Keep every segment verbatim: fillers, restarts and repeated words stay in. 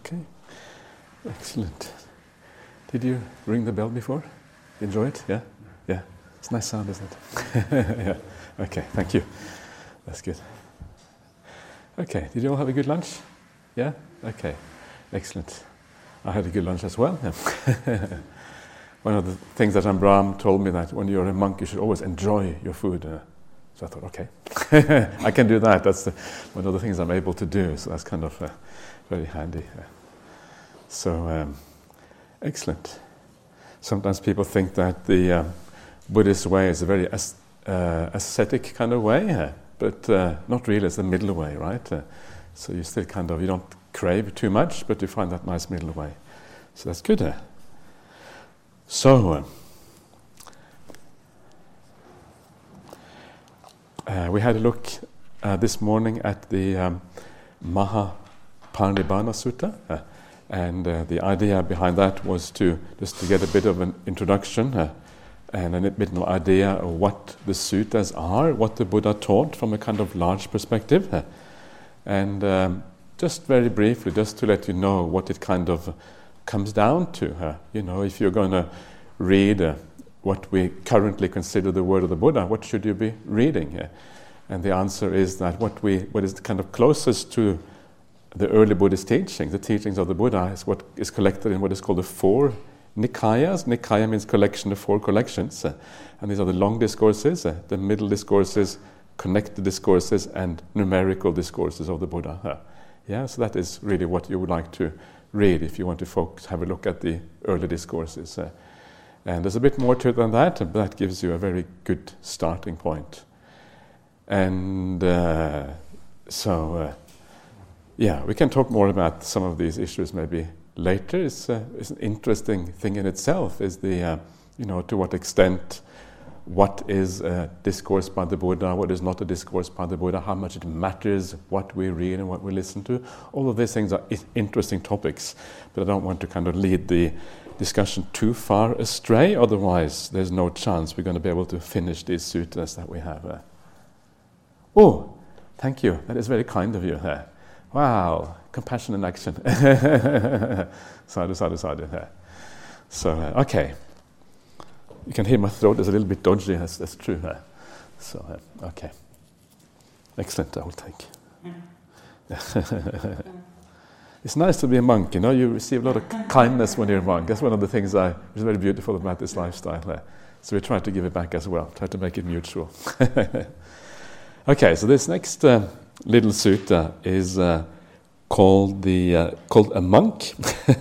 Okay, excellent. Did you ring the bell before? Enjoy it? Yeah? Yeah. It's a nice sound, isn't it? Yeah. Okay, thank you. That's good. Okay, did you all have a good lunch? Yeah? Okay, excellent. I had a good lunch as well. Yeah. One of the things that Ambram told me that when you're a monk, you should always enjoy your food. Uh, so I thought, okay, I can do that. That's the, one of the things I'm able to do. So that's kind of uh, very handy. Uh, so, um, excellent. Sometimes people think that the uh, Buddhist way is a very as, uh, ascetic kind of way, uh, but uh, not really. It's the middle way, right? Uh, so you still kind of, you don't crave too much, but you find that nice middle way. So that's good. Uh. So, uh, uh, we had a look uh, this morning at the um, Mahaparinibbana Sutta, uh, and uh, the idea behind that was to just to get a bit of an introduction uh, and a bit of an idea of what the suttas are, what the Buddha taught from a kind of large perspective, uh, and um, just very briefly, just to let you know what it kind of comes down to. Uh, you know, if you're going to read uh, what we currently consider the word of the Buddha, what should you be reading? Uh, and the answer is that what we, what is kind of closest to the early Buddhist teaching, the teachings of the Buddha, is what is collected in what is called the four Nikayas. Nikaya means collection of four collections, uh, and these are the long discourses, uh, the middle discourses, connected discourses, and numerical discourses of the Buddha. Uh, yeah, so that is really what you would like to read if you want to focus, have a look at the early discourses. Uh, and there's a bit more to it than that, but that gives you a very good starting point. And uh, so, uh, yeah, we can talk more about some of these issues maybe later. It's, uh, it's an interesting thing in itself, is the, uh, you know, to what extent what is a discourse by the Buddha, what is not a discourse by the Buddha, how much it matters what we read and what we listen to. All of these things are interesting topics, but I don't want to kind of lead the discussion too far astray, otherwise there's no chance we're going to be able to finish these sutras that we have. Uh. Oh, thank you. That is very kind of you. Uh. Wow, compassion in action. Sadhu, sadhu, sadhu. Uh. So, uh, okay. You can hear my throat is a little bit dodgy, that's, that's true. Uh, so, uh, okay. Excellent, I will take. It's nice to be a monk, you know, you receive a lot of kindness when you're a monk. That's one of the things I, which is very beautiful about this lifestyle. Uh, so we try to give it back as well, try to make it mutual. Okay, so this next uh, little sutta is uh, called, the, uh, called A Monk.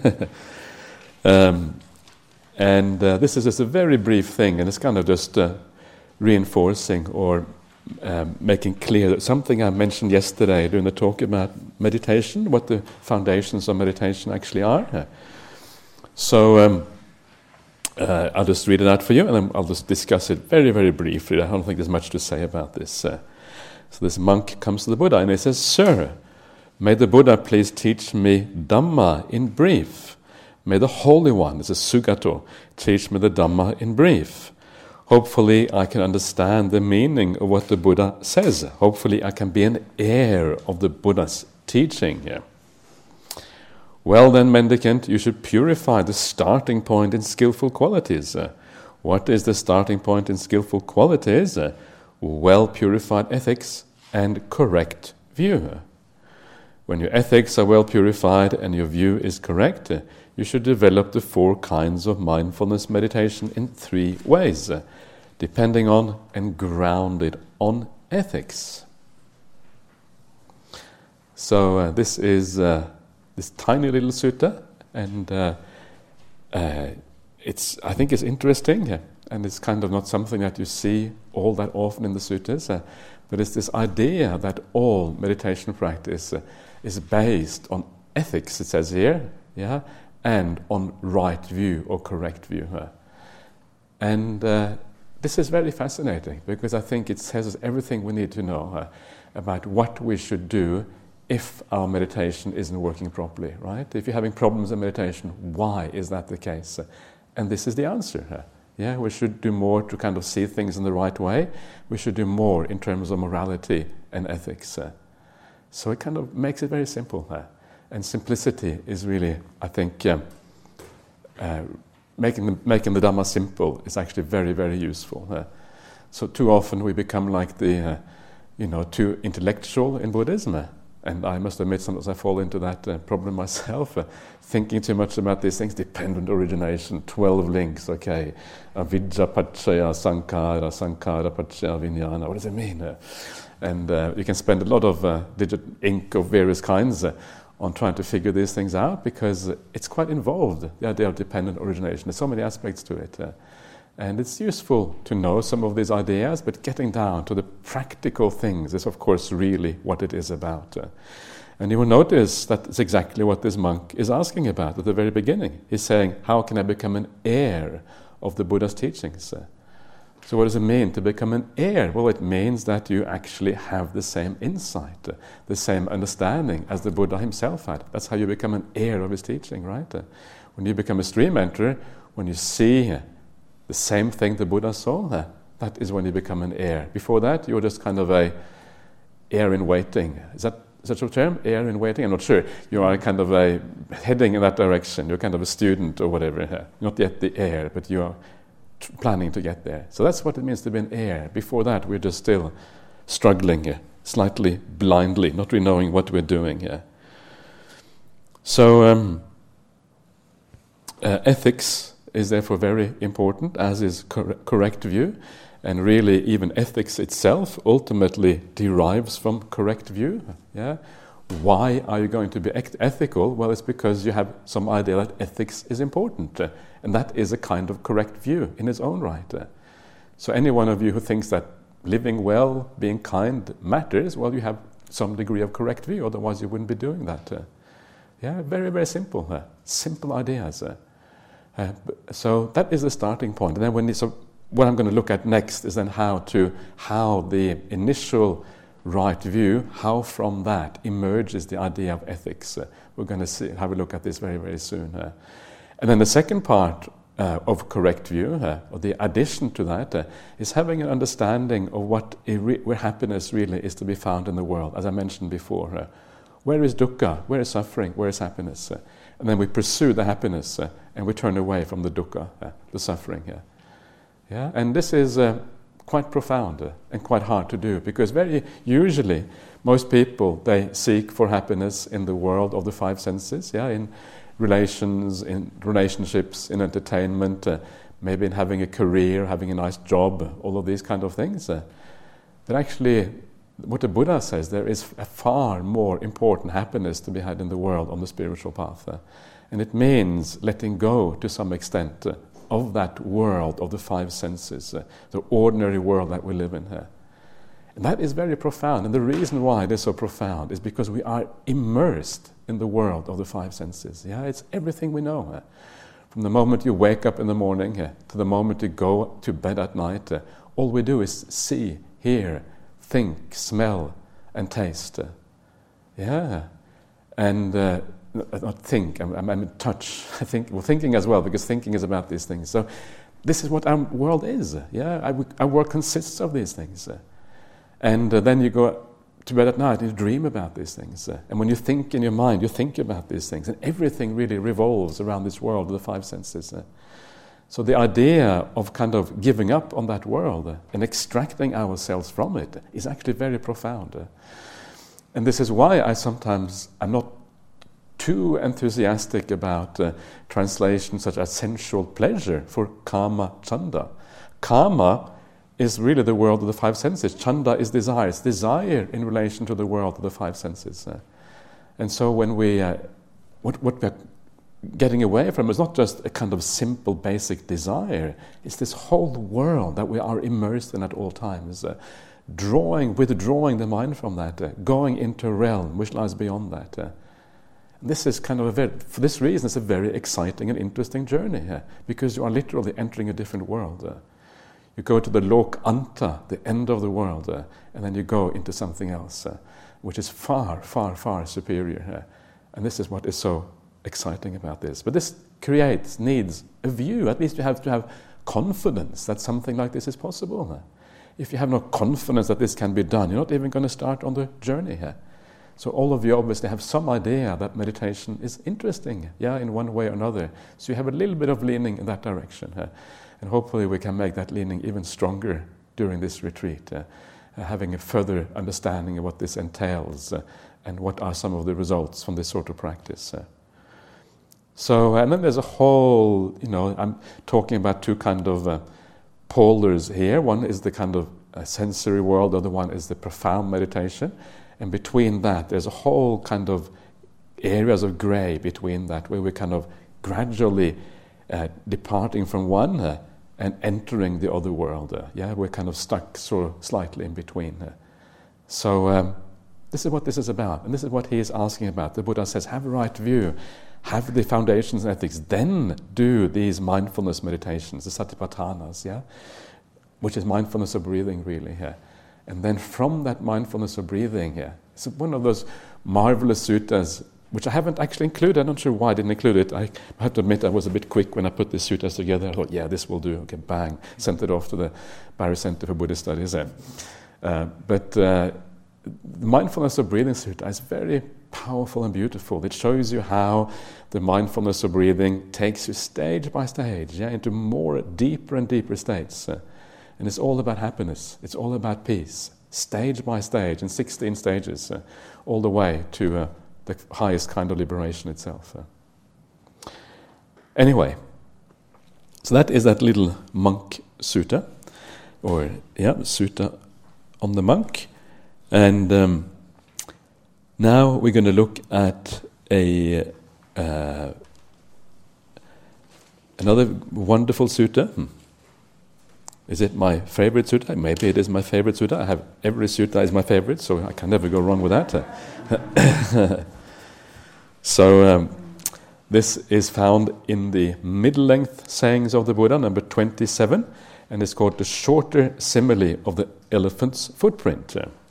um, And uh, this is just a very brief thing, and it's kind of just uh, reinforcing or um, making clear that something I mentioned yesterday during the talk about meditation, what the foundations of meditation actually are. So um, uh, I'll just read it out for you, and then I'll just discuss it very, very briefly. I don't think there's much to say about this. Uh, so this monk comes to the Buddha, and he says, "Sir, may the Buddha please teach me Dhamma in brief. May the Holy One," this is Sugato, "teach me the Dhamma in brief. Hopefully I can understand the meaning of what the Buddha says. Hopefully I can be an heir of the Buddha's teaching here." "Well then, mendicant, you should purify the starting point in skillful qualities." Uh, what is the starting point in skillful qualities? Uh, well-purified ethics and correct view. When your ethics are well purified and your view is correct, uh, you should develop the four kinds of mindfulness meditation in three ways, uh, depending on and grounded on ethics. So uh, this is uh, this tiny little sutta, and uh, uh, it's I think it's interesting, uh, and it's kind of not something that you see all that often in the suttas, uh, but it's this idea that all meditation practice uh, is based on ethics, it says here, yeah, and on right view or correct view. Uh. And uh, this is very fascinating, because I think it says us everything we need to know uh, about what we should do if our meditation isn't working properly, right? If you're having problems in meditation, why is that the case? Uh, and this is the answer. Uh. Yeah, we should do more to kind of see things in the right way. We should do more in terms of morality and ethics. Uh. So it kind of makes it very simple. Uh. And simplicity is really, I think, um, uh, making, the, making the Dhamma simple is actually very, very useful. Uh, so too often we become like the, uh, you know, too intellectual in Buddhism. Uh, and I must admit sometimes I fall into that uh, problem myself, uh, thinking too much about these things, dependent origination, twelve links, okay, avijja paccaya sankhara, sankhara paccaya vijnana, what does it mean? Uh, and uh, you can spend a lot of uh, digit ink of various kinds uh, on trying to figure these things out, because it's quite involved, the idea of dependent origination. There's so many aspects to it. Uh, and it's useful to know some of these ideas, but getting down to the practical things is, of course, really what it is about. Uh, and you will notice that it's exactly what this monk is asking about at the very beginning. He's saying, how can I become an heir of the Buddha's teachings? Uh, So what does it mean to become an heir? Well, it means that you actually have the same insight, uh, the same understanding as the Buddha himself had. That's how you become an heir of his teaching, right? Uh, when you become a stream enterer, when you see uh, the same thing the Buddha saw, uh, that is when you become an heir. Before that, you're just kind of a heir in waiting. Is that is that your term? Heir in waiting? I'm not sure. You are kind of a heading in that direction. You're kind of a student or whatever. Uh, not yet the heir, but you are planning to get there. So that's what it means to be an heir. Before that, we're just still struggling here, slightly blindly, not really knowing what we're doing here. So um, uh, ethics is therefore very important, as is cor- correct view, and really even ethics itself ultimately derives from correct view. Yeah. Why are you going to be ethical? Well, it's because you have some idea that ethics is important. Uh, and that is a kind of correct view in its own right. Uh, so any one of you who thinks that living well, being kind matters, well, you have some degree of correct view, otherwise you wouldn't be doing that. Uh, yeah, very, very simple. Uh, simple ideas. Uh, uh, so that is the starting point. And then when so what I'm going to look at next is then how to, how the initial right view, how from that emerges the idea of ethics. Uh, we're going to see, have a look at this very, very soon. Uh, and then the second part uh, of correct view, uh, or the addition to that, uh, is having an understanding of what re- where happiness really is to be found in the world, as I mentioned before. Uh, where is dukkha? Where is suffering? Where is happiness? Uh, and then we pursue the happiness, uh, and we turn away from the dukkha, uh, the suffering. Uh. Yeah, and this is Uh, quite profound uh, and quite hard to do, because very usually most people, they seek for happiness in the world of the five senses, yeah, in relations, in relationships, in entertainment, uh, maybe in having a career, having a nice job, all of these kind of things. Uh, but actually, what the Buddha says, there is a far more important happiness to be had in the world on the spiritual path. Uh, and it means letting go to some extent uh, of that world of the five senses, uh, the ordinary world that we live in here. And that is very profound. And the reason why it is so profound is because we are immersed in the world of the five senses. Yeah, it's everything we know. Uh, from the moment you wake up in the morning uh, to the moment you go to bed at night, uh, all we do is see, hear, think, smell, and taste. Uh, yeah, and uh, not think, I'm, I'm, I'm in touch. I think, well, thinking as well, because thinking is about these things. So this is what our world is. Yeah, our, our world consists of these things. Uh, and uh, then you go to bed at night and you dream about these things. Uh, and when you think in your mind, you think about these things. And everything really revolves around this world of the five senses. Uh, so the idea of kind of giving up on that world uh, and extracting ourselves from it is actually very profound. Uh, and this is why I sometimes am not too enthusiastic about uh, translations such as sensual pleasure for kama chanda. Kama is really the world of the five senses. Chanda is desire. It's desire in relation to the world of the five senses. Uh, and so when we, uh, what, what we're getting away from is not just a kind of simple basic desire, it's this whole world that we are immersed in at all times. Uh, drawing, withdrawing the mind from that, uh, going into a realm which lies beyond that. Uh, This is kind of a very, for this reason, it's a very exciting and interesting journey here, because you are literally entering a different world. Uh, you go to the lok anta, the end of the world, uh, and then you go into something else, uh, which is far, far, far superior. Uh, and this is what is so exciting about this. But this creates, needs a view. At least you have to have confidence that something like this is possible. Uh, if you have no confidence that this can be done, you're not even going to start on the journey here. So all of you obviously have some idea that meditation is interesting, yeah, in one way or another. So you have a little bit of leaning in that direction. Uh, and hopefully we can make that leaning even stronger during this retreat, uh, uh, having a further understanding of what this entails uh, and what are some of the results from this sort of practice. Uh. So, and then there's a whole, you know, I'm talking about two kind of uh, polars here. One is the kind of uh, sensory world, the other one is the profound meditation. And between that, there's a whole kind of areas of grey between that, where we're kind of gradually uh, departing from one uh, and entering the other world. Uh, yeah, we're kind of stuck sort of slightly in between. Uh. So um, this is what this is about, and this is what he is asking about. The Buddha says, have a right view, have the foundations and ethics, then do these mindfulness meditations, the satipatthanas, yeah, which is mindfulness of breathing, really. Yeah. And then from that mindfulness of breathing here, it's one of those marvelous suttas, which I haven't actually included. I'm not sure why I didn't include it. I have to admit I was a bit quick when I put the suttas together. I thought, yeah, this will do. Okay, bang. Sent it off to the Barry Center for Buddhist Studies. Uh, but uh, the mindfulness of breathing sutta is very powerful and beautiful. It shows you how the mindfulness of breathing takes you stage by stage, yeah, into more deeper and deeper states. Uh, And it's all about happiness. It's all about peace, stage by stage, in sixteen stages, uh, all the way to uh, the highest kind of liberation itself. Uh. Anyway, so that is that little monk sutta, or yeah, sutta on the monk. And um, now we're going to look at a uh, another wonderful sutta. Hmm. Is it my favorite sutta? Maybe it is my favorite sutta. I have every sutta is my favorite, so I can never go wrong with that. so um, this is found in the middle-length sayings of the Buddha, number twenty-seven, and it's called the shorter simile of the elephant's footprint.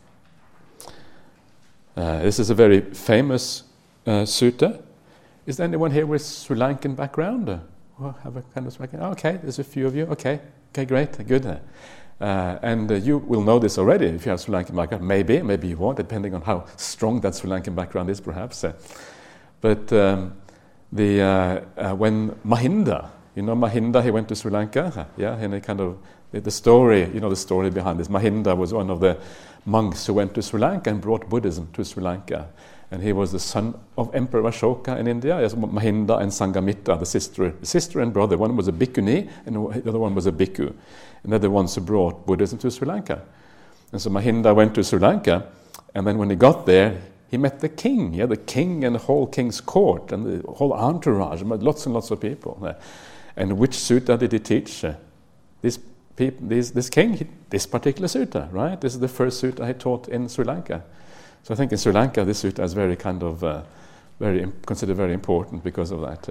Uh, this is a very famous uh, sutta. Is there anyone here with Sri Lankan background? Uh, oh, have a kind of Sri Lankan? Oh, okay, there's a few of you. Okay. Okay, great, good. Uh, and uh, you will know this already if you have Sri Lankan background. Maybe, maybe you won't, depending on how strong that Sri Lankan background is, perhaps. Uh, but um, the uh, uh, when Mahinda, you know Mahinda, he went to Sri Lanka. Yeah, and he kind of the, the story, you know the story behind this. Mahinda was one of the monks who went to Sri Lanka and brought Buddhism to Sri Lanka. And he was the son of Emperor Ashoka in India. Yes, Mahinda and Sanghamitta, the sister, sister and brother. One was a bhikkhuni and the other one was a bhikkhu. And they're the ones who brought Buddhism to Sri Lanka. And so Mahinda went to Sri Lanka, and then when he got there, he met the king, yeah, the king and the whole king's court and the whole entourage, lots and lots of people. And which sutta did he teach? This, peop- this, this king, this particular sutta, right? This is the first sutta he taught in Sri Lanka. So I think in Sri Lanka, this sutta is very kind of uh, very imp- considered very important because of that. Uh.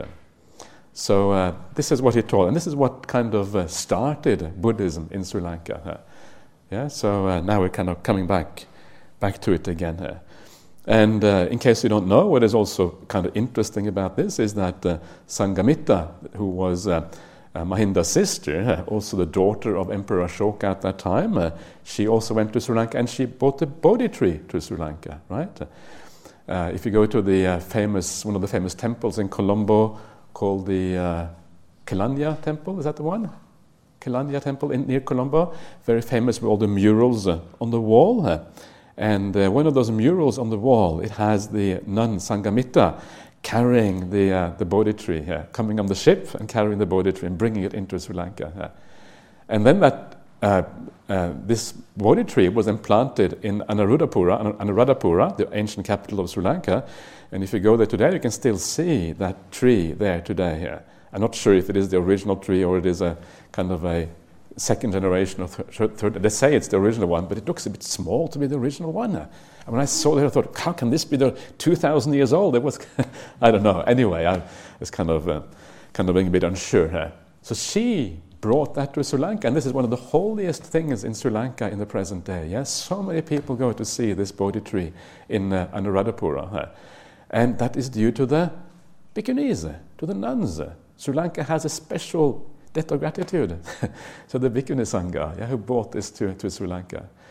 So uh, this is what he taught, and this is what kind of uh, started Buddhism in Sri Lanka. Uh. Yeah. So uh, now we're kind of coming back, back to it again. Uh. And uh, in case you don't know, what is also kind of interesting about this is that uh, Sanghamitta, who was uh, Uh, Mahinda's sister, uh, also the daughter of Emperor Ashoka at that time, uh, she also went to Sri Lanka and she brought the Bodhi tree to Sri Lanka, right? Uh, if you go to the uh, famous, one of the famous temples in Colombo called the uh, Kelanya temple, is that the one? Kelanya temple in, near Colombo, very famous with all the murals uh, on the wall. Uh, and uh, one of those murals on the wall, it has the nun Sanghamitta carrying the uh, the Bodhi tree, uh, coming on the ship and carrying the Bodhi tree and bringing it into Sri Lanka. Uh. And then that uh, uh, this Bodhi tree was then planted in Anuradhapura, Anuradhapura, the ancient capital of Sri Lanka. And if you go there today, you can still see that tree there today. Uh. I'm not sure if it is the original tree or it is a kind of a second generation or th- third. They say it's the original one, but it looks a bit small to be the original one. Uh. And when I saw it, I thought, how can this be the two thousand years old? It was, I don't know. Anyway, I was kind of, uh, kind of being a bit unsure. Uh. So she brought that to Sri Lanka, and this is one of the holiest things in Sri Lanka in the present day. Yes, so many people go to see this Bodhi tree in uh, Anuradhapura, uh. and that is due to the bhikkhunis, to the nuns. Sri Lanka has a special debt of gratitude. So the Bhikkhuni Sangha, yeah, who brought this to, to Sri Lanka.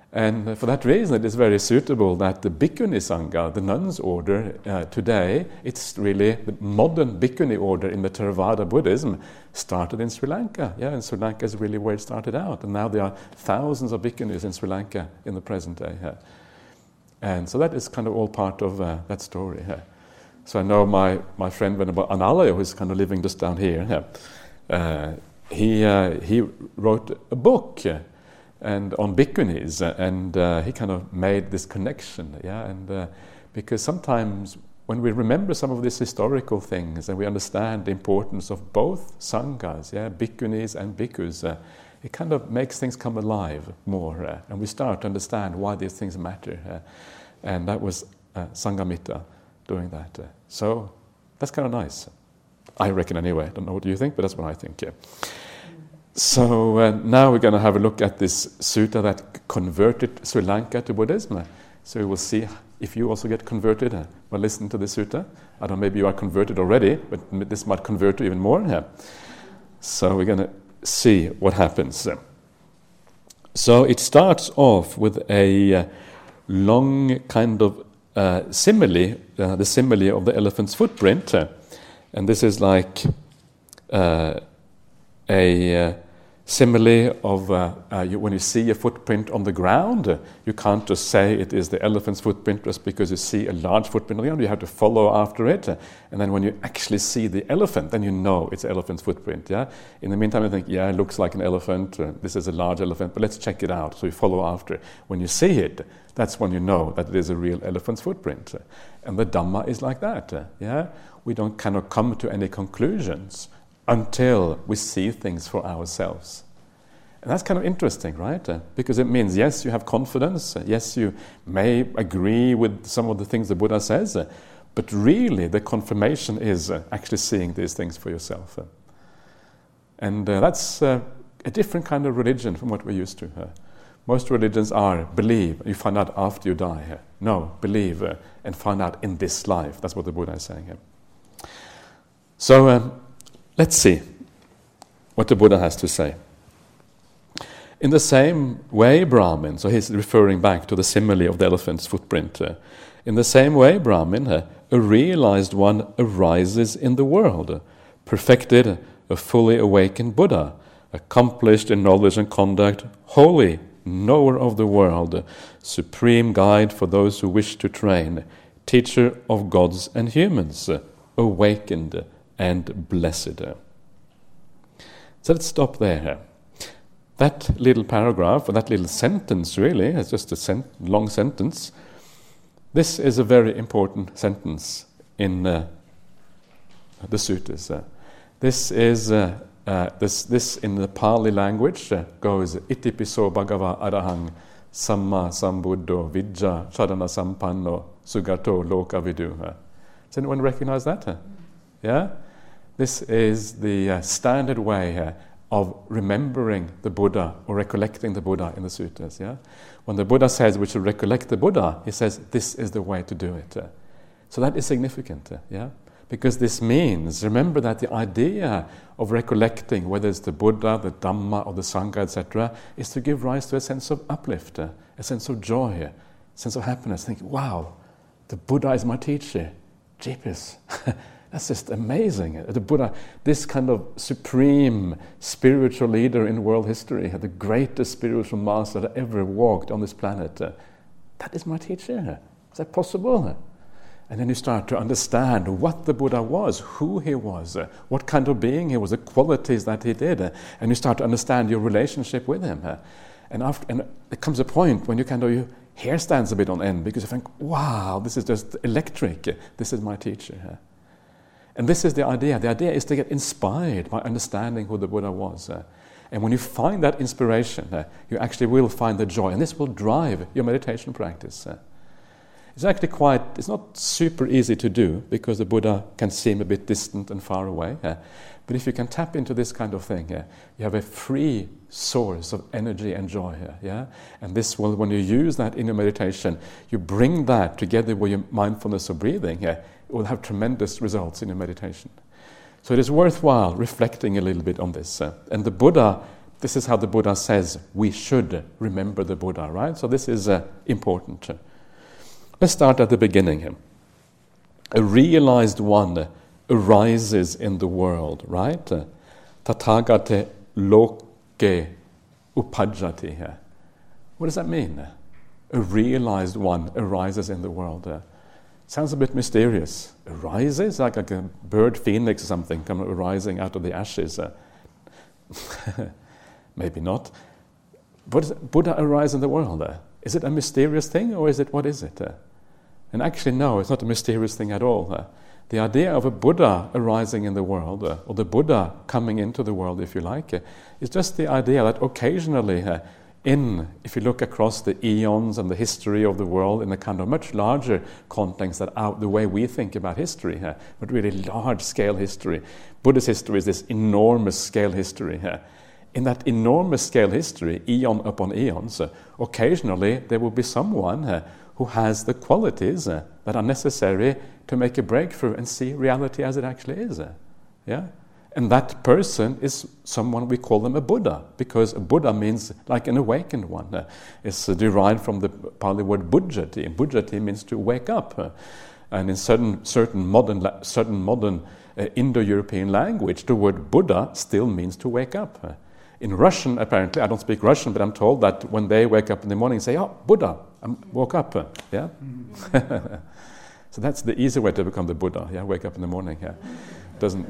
And uh, for that reason, it is very suitable that the Bhikkhuni Sangha, the nuns' order uh, today, it's really the modern Bhikkhuni order in the Theravada Buddhism, started in Sri Lanka. Yeah, and Sri Lanka is really where it started out. And now there are thousands of Bhikkhunis in Sri Lanka in the present day. Yeah. And so that is kind of all part of uh, that story. Yeah. So I know my, my friend Venerable Analayo, who's kind of living just down here, yeah, uh, he, uh, he wrote a book uh, and on Bhikkhunis, uh, and uh, he kind of made this connection, yeah, and uh, because sometimes when we remember some of these historical things and we understand the importance of both sanghas, yeah, Bhikkhunis and bhikkhus, uh, it kind of makes things come alive more, uh, and we start to understand why these things matter, uh, and that was uh, Sanghamitra doing that. Uh, so that's kind of nice, I reckon anyway. I don't know what you think, but that's what I think. Yeah. So uh, now we're going to have a look at this sutta that converted Sri Lanka to Buddhism. So we will see if you also get converted uh, by listening to this sutta. I don't know, maybe you are converted already, but this might convert you even more. Yeah. So we're going to see what happens. So it starts off with a uh, long kind of uh, simile, uh, the simile of the elephant's footprint. Uh, and this is like uh, a uh, simile of uh, uh, you, when you see a footprint on the ground, uh, you can't just say it is the elephant's footprint just because you see a large footprint on the ground. You have to follow after it, uh, and then when you actually see the elephant, then you know it's an elephant's footprint. Yeah. In the meantime, you think, yeah, it looks like an elephant. Uh, this is a large elephant, but let's check it out. So you follow after. When you see it, that's when you know that it is a real elephant's footprint. Uh, and the Dhamma is like that. Uh, yeah. We don't kind of come to any conclusions until we see things for ourselves. And that's kind of interesting, right? Uh, because it means, yes, you have confidence, uh, yes, you may agree with some of the things the Buddha says, uh, but really the confirmation is uh, actually seeing these things for yourself. Uh. And uh, that's uh, a different kind of religion from what we're used to. Uh. Most religions are believe, you find out after you die. Uh. No, believe uh, and find out in this life. That's what the Buddha is saying. Uh. So, um, let's see what the Buddha has to say. In the same way, Brahmin, so he's referring back to the simile of the elephant's footprint. Uh, in the same way, Brahmin, uh, a realized one arises in the world, uh, perfected, a fully awakened Buddha, accomplished in knowledge and conduct, holy, knower of the world, uh, supreme guide for those who wish to train, teacher of gods and humans, uh, awakened and blessed. So let's stop there. That little paragraph, or that little sentence really, it's just a sent- long sentence. This is a very important sentence in uh, the suttas. Uh, this is, uh, uh, this, this in the Pali language uh, goes, Iti piso bhagava arahang samma sambuddho vijja sadhana sampanno sugato loka vidu. Uh, does anyone recognize that? Uh, yeah? This is the uh, standard way uh, of remembering the Buddha or recollecting the Buddha in the suttas. Yeah? When the Buddha says we should recollect the Buddha, he says this is the way to do it. Uh, so that is significant, uh, yeah? Because this means, remember that the idea of recollecting, whether it's the Buddha, the Dhamma, or the Sangha, et cetera, is to give rise to a sense of uplift, uh, a sense of joy, a sense of happiness. Think, wow, the Buddha is my teacher. Jeepers. That's just amazing. The Buddha, this kind of supreme spiritual leader in world history, the greatest spiritual master that ever walked on this planet, uh, that is my teacher. Is that possible? And then you start to understand what the Buddha was, who he was, uh, what kind of being he was, the qualities that he did, uh, and you start to understand your relationship with him. Uh, and, after, and there comes a point when you kind of, your hair stands a bit on end because you think, wow, this is just electric. This is my teacher. Uh. And this is the idea. The idea is to get inspired by understanding who the Buddha was. Uh, and when you find that inspiration, uh, you actually will find the joy. And this will drive your meditation practice. Uh, it's actually quite, it's not super easy to do because the Buddha can seem a bit distant and far away. Uh, but if you can tap into this kind of thing, uh, you have a free source of energy and joy. Uh, yeah? And this will, when you use that in your meditation, you bring that together with your mindfulness of breathing, uh, it will have tremendous results in your meditation. So it is worthwhile reflecting a little bit on this. Uh, and the Buddha this is how the Buddha says we should remember the Buddha, right? So this is uh, important. Let's start at the beginning here. A realized one arises in the world, right? Tathagate loke upajjati here. What does that mean? A realized one arises in the world. Uh, sounds a bit mysterious. Arises? Like, like a bird phoenix or something come arising out of the ashes. Uh, maybe not. But does Buddha arise in the world? Uh, is it a mysterious thing, or is it, what is it? Uh, and actually, no, it's not a mysterious thing at all. Uh, the idea of a Buddha arising in the world, uh, or the Buddha coming into the world, if you like, uh, is just the idea that occasionally, uh, in, if you look across the eons and the history of the world in a kind of much larger context than out the way we think about history, uh, but really large-scale history. Buddhist history is this enormous-scale history. Uh, in that enormous-scale history, eon upon eons, uh, occasionally there will be someone uh, who has the qualities uh, that are necessary to make a breakthrough and see reality as it actually is. Uh, yeah? And that person is someone, we call them a Buddha, because a Buddha means like an awakened one. Uh, it's uh, derived from the Pali word buddhati. Buddhati means to wake up. Uh, and in certain certain modern la- certain modern uh, Indo-European language, the word Buddha still means to wake up. Uh, in Russian, apparently, I don't speak Russian, but I'm told that when they wake up in the morning, say, "Oh, Buddha, I woke up." Uh, yeah. So that's the easy way to become the Buddha. Yeah, wake up in the morning. Yeah. Doesn't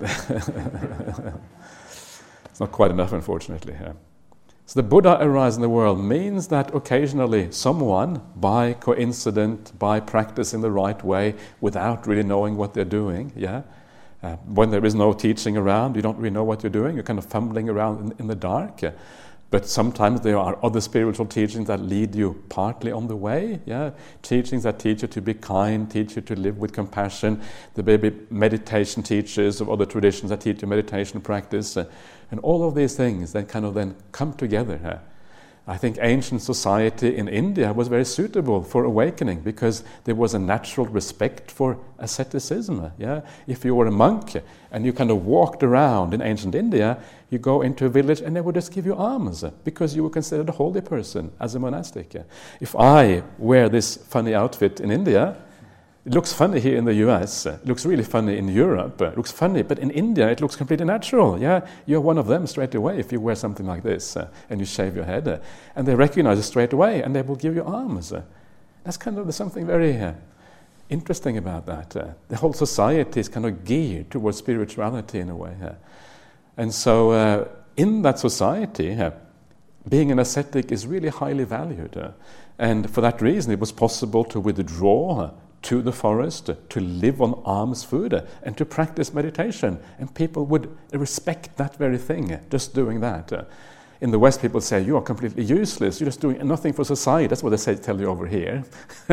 it's not quite enough, unfortunately. Yeah. So the Buddha arise in the world means that occasionally someone, by coincidence, by practice in the right way, without really knowing what they're doing, yeah, uh, when there is no teaching around, you don't really know what you're doing. You're kind of fumbling around in, in the dark. Yeah. But sometimes there are other spiritual teachings that lead you partly on the way. Yeah, teachings that teach you to be kind, teach you to live with compassion. There may be meditation teachers of other traditions that teach you meditation practice, uh, and all of these things then kind of then come together. Uh. I think ancient society in India was very suitable for awakening because there was a natural respect for asceticism. Yeah, if you were a monk and you kind of walked around in ancient India, you go into a village and they would just give you alms because you were considered a holy person as a monastic. If I wear this funny outfit in India, it looks funny here in the U S, it looks really funny in Europe, it looks funny, but in India it looks completely natural. Yeah, you're one of them straight away if you wear something like this uh, and you shave your head. Uh, and they recognize it straight away and they will give you alms. Uh, that's kind of, there's something very uh, interesting about that. Uh, the whole society is kind of geared towards spirituality in a way. Uh, and so uh, in that society, uh, being an ascetic is really highly valued. Uh, and for that reason it was possible to withdraw uh, to the forest, to live on alms food, and to practice meditation. And people would respect that very thing, just doing that. In the West, people say, you are completely useless, you're just doing nothing for society. That's what they say, tell you over here.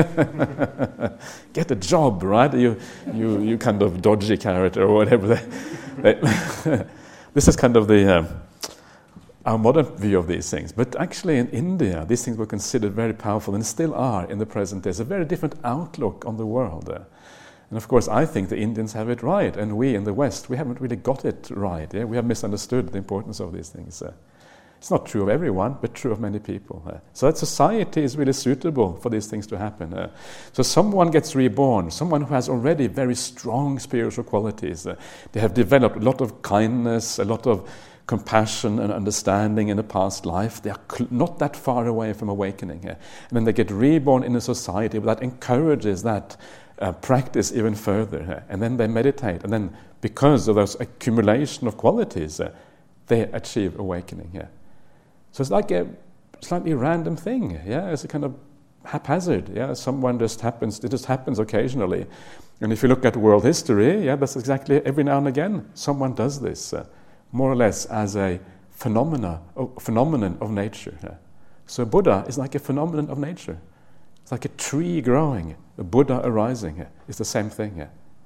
Get a job, right? You, you, you kind of dodgy character or whatever. They, they this is kind of the... Um, our modern view of these things. But actually in India, these things were considered very powerful and still are in the present day. It's a very different outlook on the world. Uh, and of course, I think the Indians have it right, and we in the West, we haven't really got it right. Yeah? We have misunderstood the importance of these things. Uh, it's not true of everyone, but true of many people. Uh, so that society is really suitable for these things to happen. Uh, so someone gets reborn, someone who has already very strong spiritual qualities. Uh, they have developed a lot of kindness, a lot of compassion and understanding in the past life. They are cl- not that far away from awakening here. And then they get reborn in a society that encourages that uh, practice even further. Here. And then they meditate. And then because of those accumulation of qualities, uh, they achieve awakening here. So it's like a slightly random thing. Yeah, it's a kind of haphazard. Yeah, someone just happens, it just happens occasionally. And if you look at world history, yeah, that's exactly every now and again someone does this. Uh, more or less as a phenomena, a phenomenon of nature. So Buddha is like a phenomenon of nature. It's like a tree growing, a Buddha arising. It's the same thing.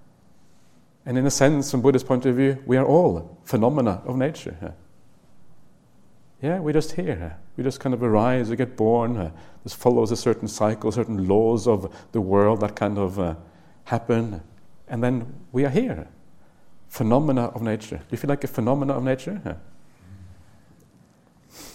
And in a sense, from Buddha's point of view, we are all phenomena of nature. Yeah, we're just here. We just kind of arise, we get born. This follows a certain cycle, certain laws of the world that kind of uh, happen. And then we are here. Phenomena of nature. Do you feel like a phenomena of nature? Yeah.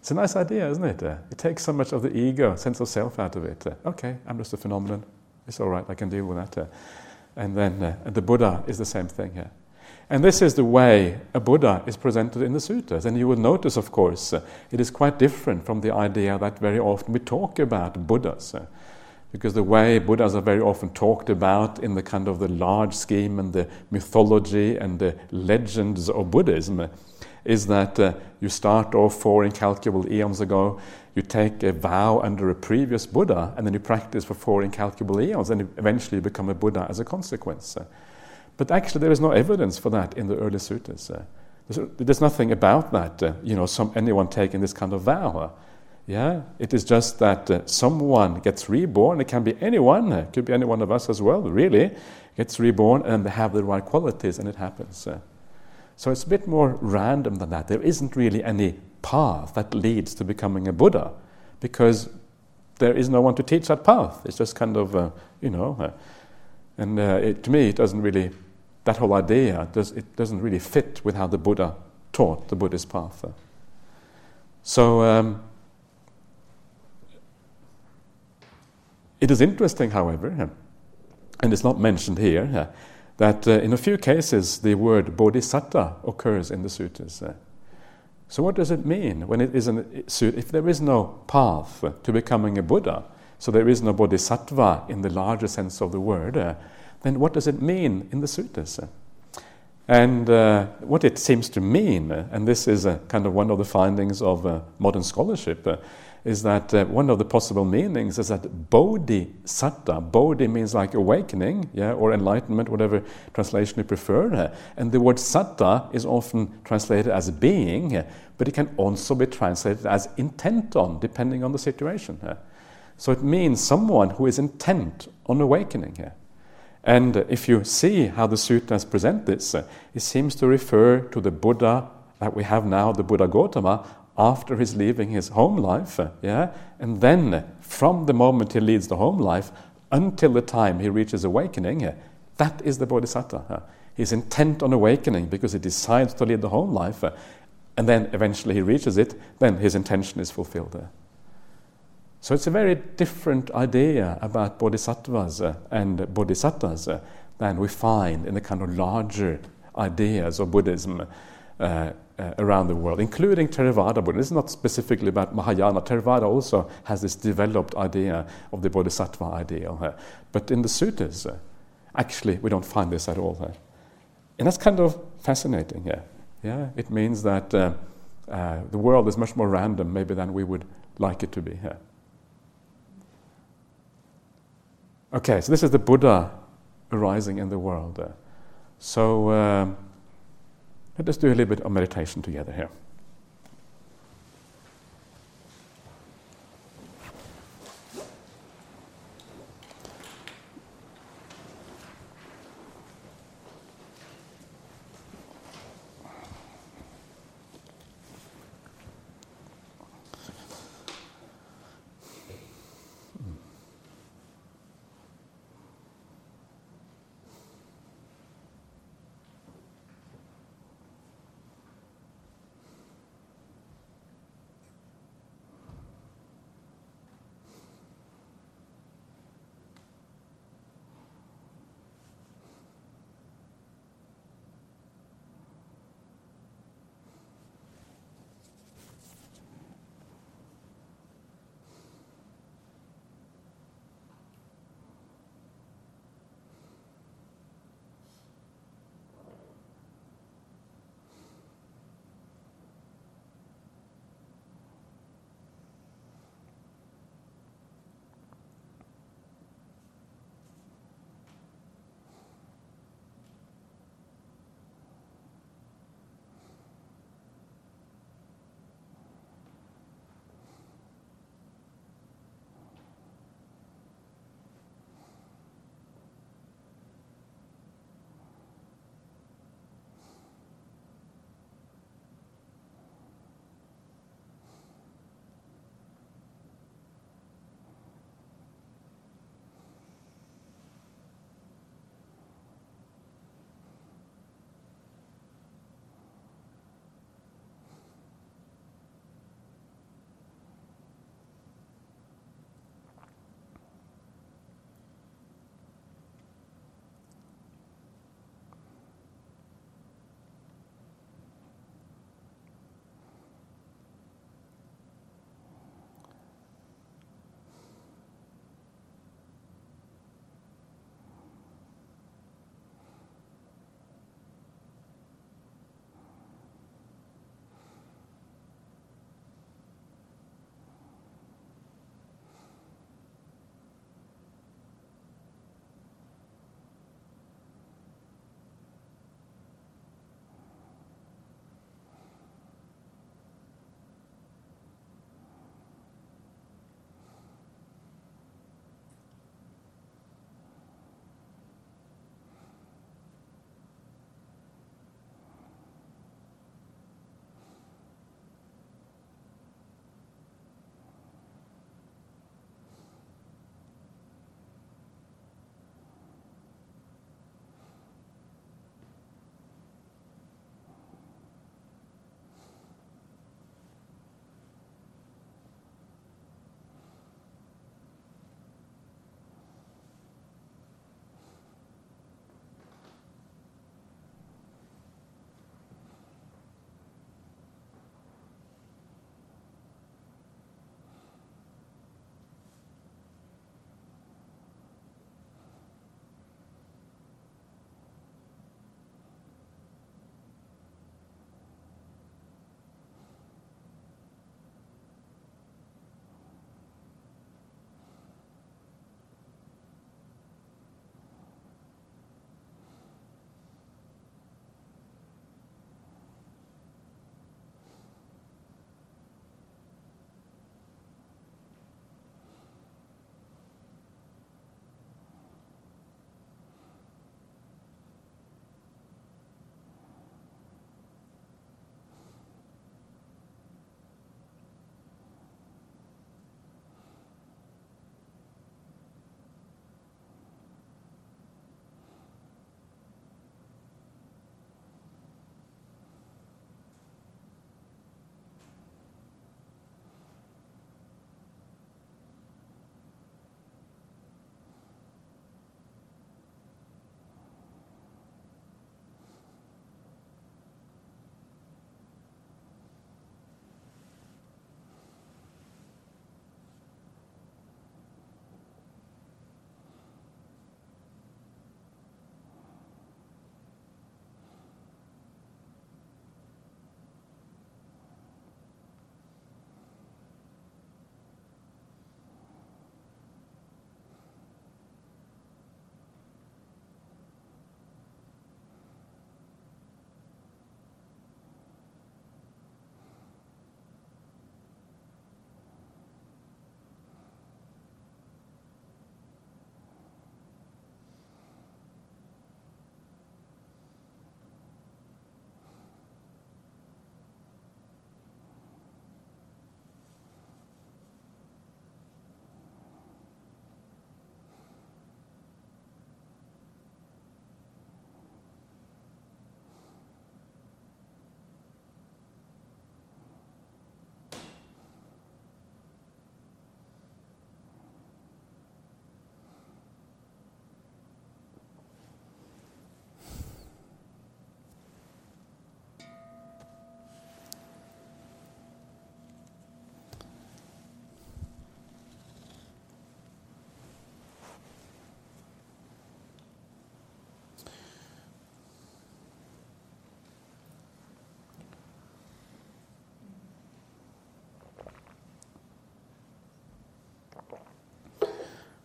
It's a nice idea, isn't it? Uh, it takes so much of the ego, sense of self out of it. Uh, okay, I'm just a phenomenon. It's all right, I can deal with that. Uh, and then uh, and the Buddha is the same thing here. And this is the way a Buddha is presented in the sutras. And you will notice, of course, uh, it is quite different from the idea that very often we talk about Buddhas. Uh, because the way Buddhas are very often talked about in the kind of the large scheme and the mythology and the legends of Buddhism uh, is that uh, you start off four incalculable eons ago, you take a vow under a previous Buddha, and then you practice for four incalculable eons, and eventually you become a Buddha as a consequence. Uh, but actually there is no evidence for that in the early sutras. Uh, there's, there's nothing about that, uh, you know, some anyone taking this kind of vow. Uh, yeah, it is just that uh, someone gets reborn. It can be anyone, it could be any one of us as well, really, gets reborn and they have the right qualities, and it happens. Uh, So it's a bit more random than that. There isn't really any path that leads to becoming a Buddha, because there is no one to teach that path. It's just kind of, uh, you know, uh, and uh, it, to me it doesn't really, that whole idea, does, it doesn't really fit with how the Buddha taught the Buddhist path. Uh. So um, it is interesting, however, uh, and it's not mentioned here, uh, that uh, in a few cases the word bodhisattva occurs in the sutras. Uh. So what does it mean when it is an, if there is no path to becoming a Buddha, so there is no bodhisattva in the larger sense of the word, uh, then what does it mean in the sutras? Uh? And uh, what it seems to mean, uh, and this is uh, kind of one of the findings of uh, modern scholarship, uh, is that uh, one of the possible meanings is that bodhisattva, bodhi means like awakening, yeah, or enlightenment, whatever translation you prefer, uh, and the word sattva is often translated as being, uh, but it can also be translated as intent on, depending on the situation. Uh. So it means someone who is intent on awakening. Uh. And uh, if you see how the sutras present this, uh, it seems to refer to the Buddha that we have now, the Buddha Gautama, after he's leaving his home life, uh, yeah, and then uh, from the moment he leads the home life until the time he reaches awakening, uh, that is the bodhisattva. Uh. He's intent on awakening because he decides to lead the home life, uh, and then eventually he reaches it, then his intention is fulfilled. Uh. So it's a very different idea about bodhisattvas uh, and bodhisattvas uh, than we find in the kind of larger ideas of Buddhism uh, uh, around the world, including Theravada Buddhism. This is not specifically about Mahayana. Theravada also has this developed idea of the bodhisattva ideal. Uh, but in the sutras, uh, actually, we don't find this at all. Uh. And that's kind of fascinating. Yeah, yeah? It means that uh, uh, the world is much more random, maybe, than we would like it to be. Yeah. Okay, so this is the Buddha arising in the world. Uh, so um, let us do a little bit of meditation together here.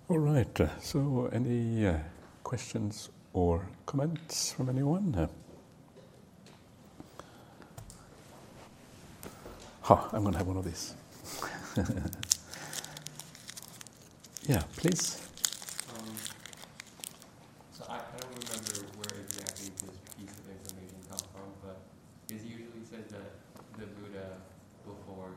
All right. Uh, so, any uh, questions or comments from anyone? Uh, ha, I'm going to have one of these. Yeah, please. Um, so I, I don't remember where exactly this piece of information comes from, but it usually says that the Buddha, before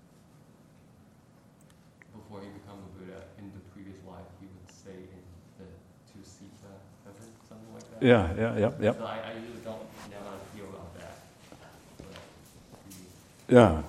before he became the Buddha, in the previous life, he would stay in the two-seater heaven, something like that. Yeah, yeah, yeah, yeah. So I, I usually don't know how to feel about that. But Yeah.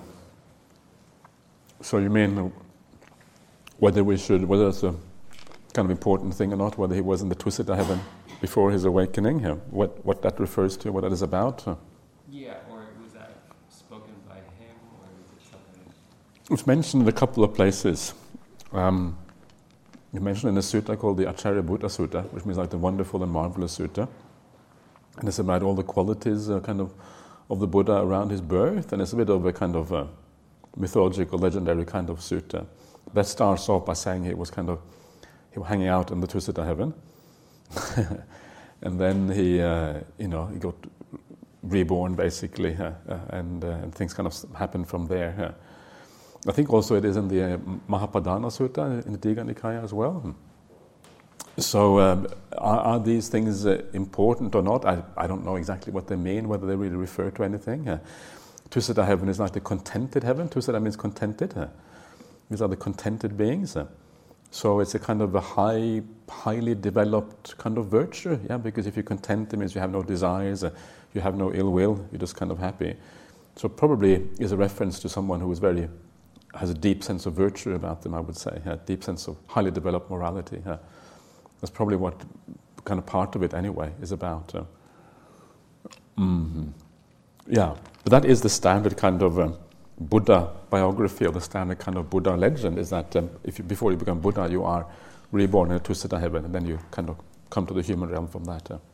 So you mean whether we should, whether it's a kind of important thing or not, whether he was in the two-seater heaven before his awakening, yeah, what what that refers to, what that is about? Uh, yeah, or was that spoken by him, or was it something? It's mentioned in a couple of places. Um, you mentioned in a sutta called the Acharya Bhuta Sutta, which means like the wonderful and marvelous sutta. And it's about all the qualities uh, kind of of the Buddha around his birth, and it's a bit of a kind of uh, mythological, legendary kind of sutta. That starts off by saying he was kind of he was hanging out in the two-seater heaven, and then he, uh, you know, he got reborn basically, uh, uh, and, uh, and things kind of happened from there. Uh. I think also it is in the uh, Mahapadana Sutta in the Digha Nikaya as well. So um, are, are these things uh, important or not? I, I don't know exactly what they mean, whether they really refer to anything. Uh, two-seater heaven is like the contented heaven. Two-seater means contented. Uh. These are the contented beings. Uh. So it's a kind of a high, highly developed kind of virtue, yeah. Because if you're content, it means you have no desires, uh, you have no ill will. You're just kind of happy. So probably is a reference to someone who is very has a deep sense of virtue about them. I would say, a deep sense of highly developed morality. Yeah. That's probably what kind of part of it anyway is about. Uh. Mm-hmm. Yeah, but that is the standard kind of um, Buddha biography, or the standard kind of Buddha legend, is that um, if you, before you become Buddha, you are reborn in a two-seater heaven, and then you kind of come to the human realm from that. Uh.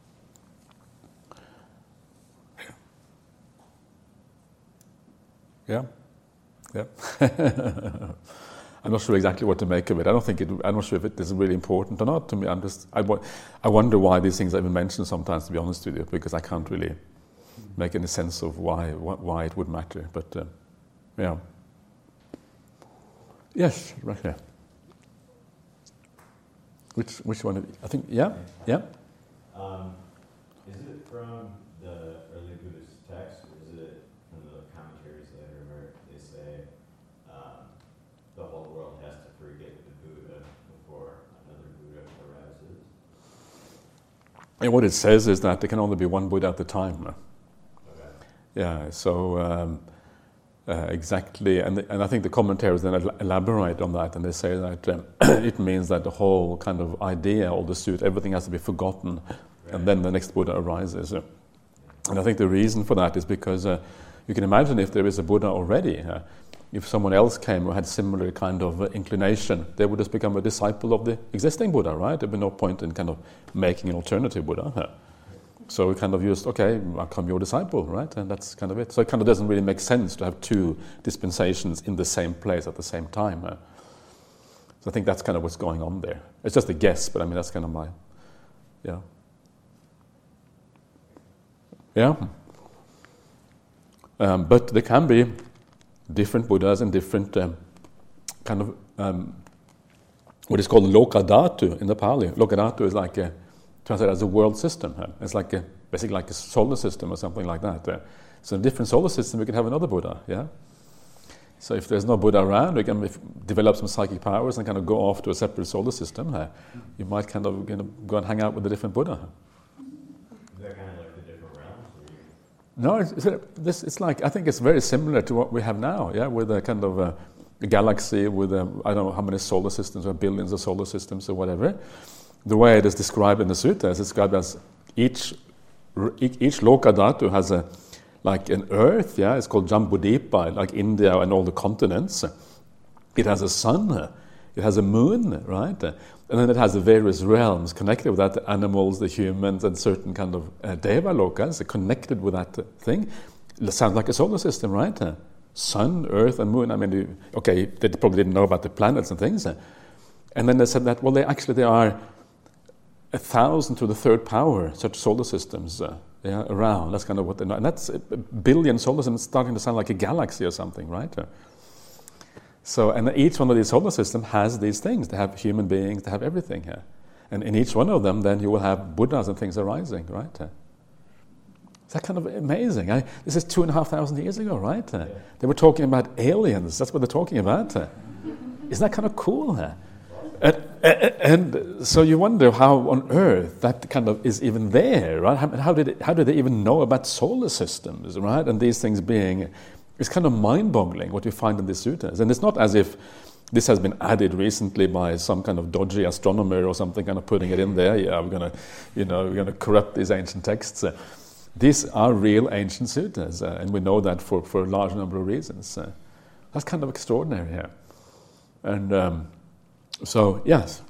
Yeah, yeah. I'm not sure exactly what to make of it. I don't think it. I'm not sure if it is really important or not. To me, I'm just. I, I wonder why these things are even mentioned sometimes. To be honest with you, because I can't really make any sense of why why it would matter. But uh, yeah. Yes, right here. Which which one? I think yeah, yeah. Um, is it from the early Buddhist text, or is it from the commentaries later, where they say um, the whole world has to forget the Buddha before another Buddha arises? And what it says is that there can only be one Buddha at a time. Okay. Yeah. So. Um, Uh, exactly, and and I think the commentaries then elaborate on that, and they say that um, it means that the whole kind of idea, all the suit, everything has to be forgotten, right. And then the next Buddha arises. Uh, and I think the reason for that is because uh, you can imagine if there is a Buddha already, uh, if someone else came who had similar kind of uh, inclination, they would just become a disciple of the existing Buddha, right? There'd be no point in kind of making an alternative Buddha. Uh. So we kind of used, okay, I'll become your disciple, right? And that's kind of it. So it kind of doesn't really make sense to have two dispensations in the same place at the same time. Uh, so I think that's kind of what's going on there. It's just a guess, but I mean, that's kind of my, yeah. Yeah. Um, but there can be different Buddhas and different um, kind of, um, what is called Lokadhatu in the Pali. Lokadhatu is like a, translated as a world system. Huh? It's like a, basically like a solar system or something like that. Uh, so in a different solar system, we can have another Buddha. Yeah. So if there's no Buddha around, we can develop some psychic powers and kind of go off to a separate solar system. Uh, you might kind of you know, go and hang out with a different Buddha. Is that kind of like the different realms? Or you... No, it's, it's, a, this, it's like I think it's very similar to what we have now. Yeah, with a kind of a, a galaxy with a, I don't know how many solar systems or billions of solar systems or whatever. The way it is described in the sutta is described as each each, each Lokadhatu has a like an earth, yeah, it's called Jambudvipa, like India and all the continents. It has a sun, it has a moon, right? And then it has the various realms connected with that, the animals, the humans, and certain kind of uh, Deva Lokas connected with that thing. It sounds like a solar system, right? Uh, sun, earth, and moon. I mean, okay, they probably didn't know about the planets and things, uh, And then they said that, well, they actually there are a thousand to the third power such solar systems uh, yeah, around. That's kind of what they know. And that's a billion solar systems starting to sound like a galaxy or something, right? Uh, so, and each one of these solar systems has these things. They have human beings, they have everything here. And in each one of them, then you will have Buddhas and things arising, right? Uh, Is that kind of amazing? I, this is two and a half thousand years ago, right? Uh, Yeah. They were talking about aliens. That's what they're talking about. Uh, isn't that kind of cool? Uh, and, and, and so you wonder how on earth that kind of is even there, right? How, how did it, how did they even know about solar systems, right? And these things being, it's kind of mind-boggling what you find in these sutras. And it's not as if this has been added recently by some kind of dodgy astronomer or something, kind of putting it in there. Yeah, we're gonna, you know, we're gonna corrupt these ancient texts. Uh, These are real ancient sutras, uh, and we know that for, for a large number of reasons. Uh, that's kind of extraordinary here. And um, so, yes.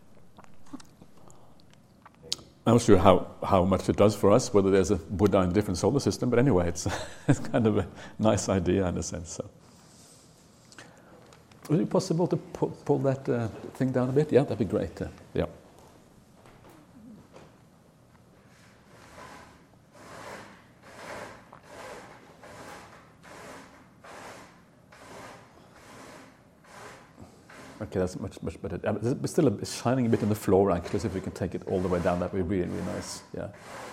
I'm not sure how, how much it does for us, whether there's a Buddha in a different solar system, but anyway, it's, it's kind of a nice idea in a sense. So. Would it be possible to pull, pull that uh, thing down a bit? Yeah, that'd be great. Uh, yeah. Okay, that's much, much better. Uh, It's still a, it's shining a bit on the floor, actually, so if we can take it all the way down, that would be really, really nice. Yeah.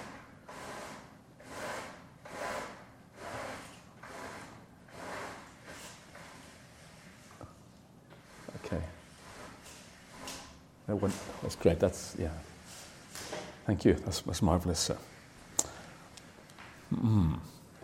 Okay. That one, that's great. That's, yeah. Thank you. That's, that's marvelous. Mm.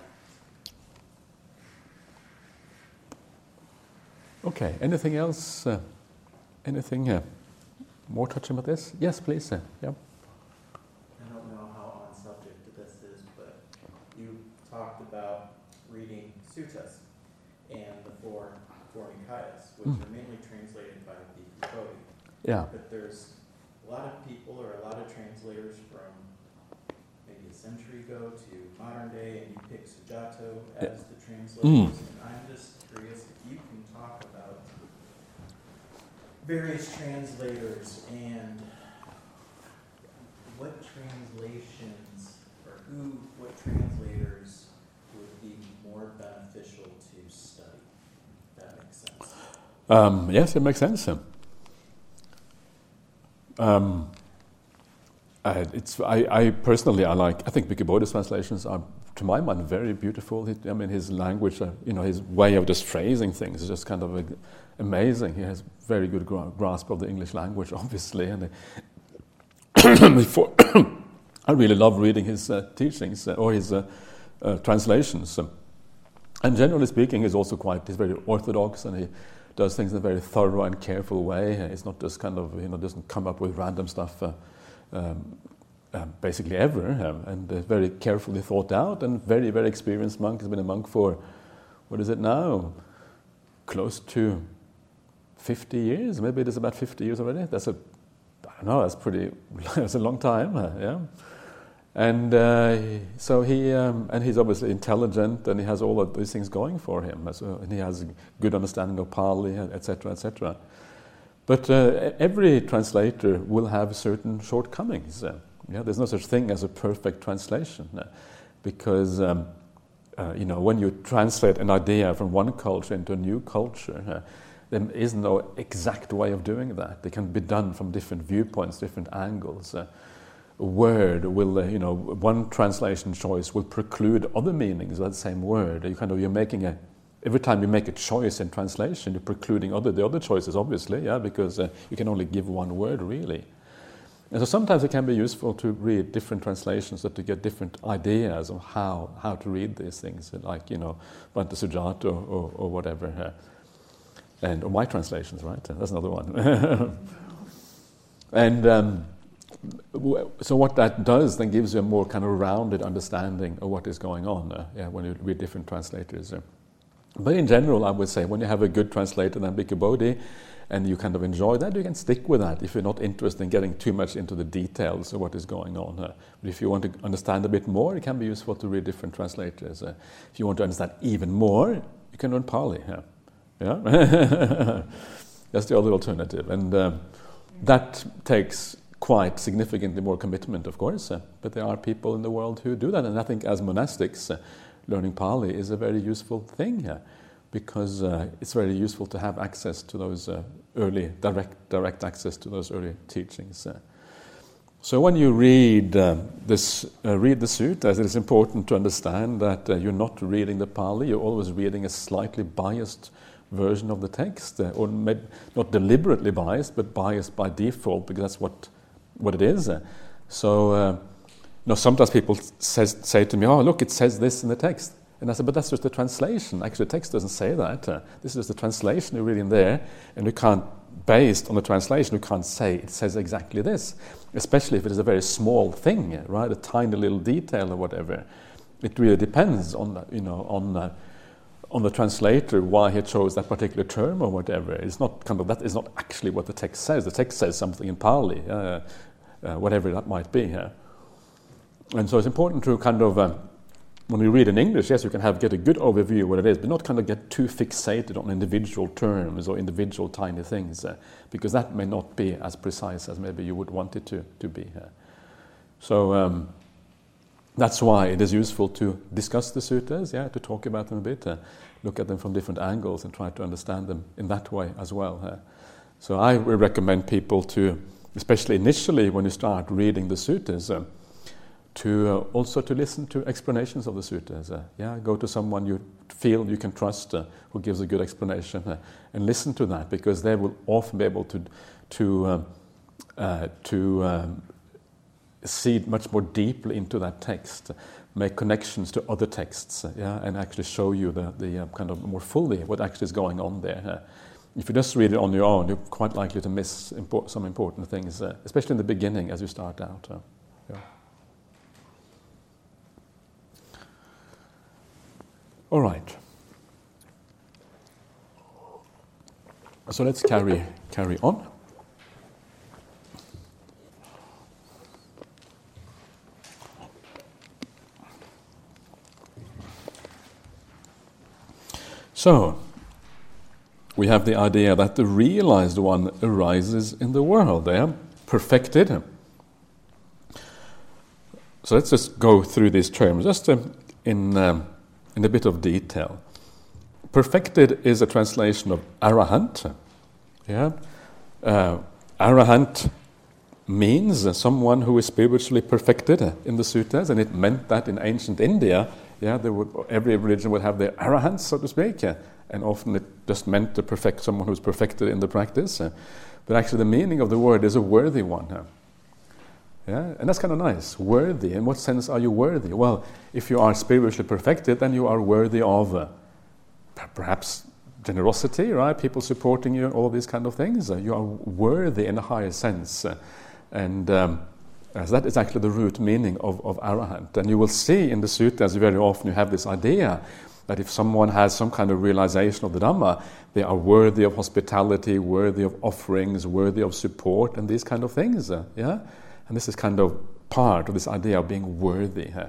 Okay, anything else? Uh, anything uh, more touching about this? Yes, please. Uh, yeah. I don't know how on subject this is, but you talked about reading suttas and the four four Nikayas, which Mm. are mainly translated by the Bodhi. Yeah. But there's a lot of people or a lot of translators from maybe a century ago to modern day, and you pick Sujato as Yeah. the translators. Mm. And I'm just curious if you can talk about various translators and what translations or who, what translators would be more beneficial to study. If that makes sense. Um, yes, it makes sense. Um, uh, it's I, I personally I like I think Bhikkhu Bodhi's translations are, to my mind, very beautiful. He, I mean, his language, uh, you know, his way of just phrasing things is just kind of uh, amazing. He has very good gra- grasp of the English language, obviously, and uh, before I really love reading his uh, teachings uh, or his uh, uh, translations. Um, and generally speaking, he's also quite he's very orthodox, and he does things in a very thorough and careful way. It's not just kind of, you know, doesn't come up with random stuff uh, um, uh, basically ever, um, and uh, very carefully thought out, and very, very experienced monk. He's been a monk for, what is it now? Close to fifty years. Maybe it is about fifty years already. That's a, I don't know, that's pretty, that's a long time, uh, yeah. And uh, so he, um, and he's obviously intelligent, and he has all of these things going for him. So, and he has a good understanding of Pali, et cetera, et cetera. But uh, every translator will have certain shortcomings. Uh, yeah, there's no such thing as a perfect translation, uh, because um, uh, you know, when you translate an idea from one culture into a new culture, uh, there is no exact way of doing that. It can be done from different viewpoints, different angles. Uh, A word will, uh, you know, one translation choice will preclude other meanings of that same word. You kind of, you're making a, every time you make a choice in translation, you're precluding other the other choices, obviously, yeah, because uh, you can only give one word, really. And so sometimes it can be useful to read different translations so to get different ideas of how, how to read these things, like, you know, Bhante Sujato or, or, or whatever. Uh, and, or my translations, right? That's another one. and... Um, So what that does then gives you a more kind of rounded understanding of what is going on uh, yeah, when you read different translators. Uh. But in general, I would say when you have a good translator than Bhikkhu Bodhi and you kind of enjoy that, you can stick with that if you're not interested in getting too much into the details of what is going on. Uh. But if you want to understand a bit more, it can be useful to read different translators. Uh. If you want to understand even more, you can learn Pali. Yeah. yeah? That's the other alternative. And um, that takes quite significantly more commitment, of course. Uh, but there are people in the world who do that. And I think as monastics, uh, learning Pali is a very useful thing here, because uh, it's very useful to have access to those uh, early, direct direct access to those early teachings. Uh. So when you read uh, this, uh, read the suttas, it is important to understand that uh, you're not reading the Pali, you're always reading a slightly biased version of the text, uh, or maybe not deliberately biased, but biased by default, because that's what, what it is. Uh. So, uh, you know, sometimes people says, say to me, oh, look, it says this in the text. And I said, but that's just the translation. Actually, the text doesn't say that. Uh, this is just the translation you're reading there, and we can't, based on the translation, we can't say it says exactly this, especially if it is a very small thing, right? A tiny little detail or whatever. It really depends on the, you know, on the, on the translator why he chose that particular term or whatever. It's not kind of that is not actually what the text says. The text says something in Pali, uh, uh, whatever that might be here. And so it's important to kind of. Uh, When you read in English, yes, you can have get a good overview of what it is, but not kind of get too fixated on individual terms or individual tiny things, uh, because that may not be as precise as maybe you would want it to, to be. Uh. So um, that's why it is useful to discuss the suttas, yeah, to talk about them a bit, uh, look at them from different angles and try to understand them in that way as well. Uh. So I would recommend people to, especially initially when you start reading the suttas, uh, to uh, also to listen to explanations of the suttas. Uh, yeah, go to someone you feel you can trust, uh, who gives a good explanation, uh, and listen to that, because they will often be able to to um, uh, to um, see much more deeply into that text, make connections to other texts, uh, yeah, and actually show you the the uh, kind of more fully what actually is going on there. Uh, if you just read it on your own, you're quite likely to miss import- some important things, uh, especially in the beginning as you start out. Uh, yeah. All right. So let's carry carry on. So we have the idea that the realized one arises in the world. They are perfected. So let's just go through these terms just uh, in. Um, in a bit of detail. Perfected is a translation of arahant. Yeah, uh, arahant means uh, someone who is spiritually perfected uh, in the suttas, and it meant that in ancient India, yeah, there would, every religion would have their arahants, so to speak, uh, and often it just meant to perfect someone who's perfected in the practice. Uh, but actually, the meaning of the word is a worthy one. Uh, Yeah, and that's kind of nice. Worthy. In what sense are you worthy? Well, if you are spiritually perfected, then you are worthy of uh, perhaps generosity, right? People supporting you, all these kind of things. Uh, you are worthy in a higher sense. Uh, and um, so that is actually the root meaning of, of arahant. And you will see in the suttas very often you have this idea that if someone has some kind of realization of the Dhamma, they are worthy of hospitality, worthy of offerings, worthy of support, and these kind of things. Uh, yeah. And this is kind of part of this idea of being worthy. Huh?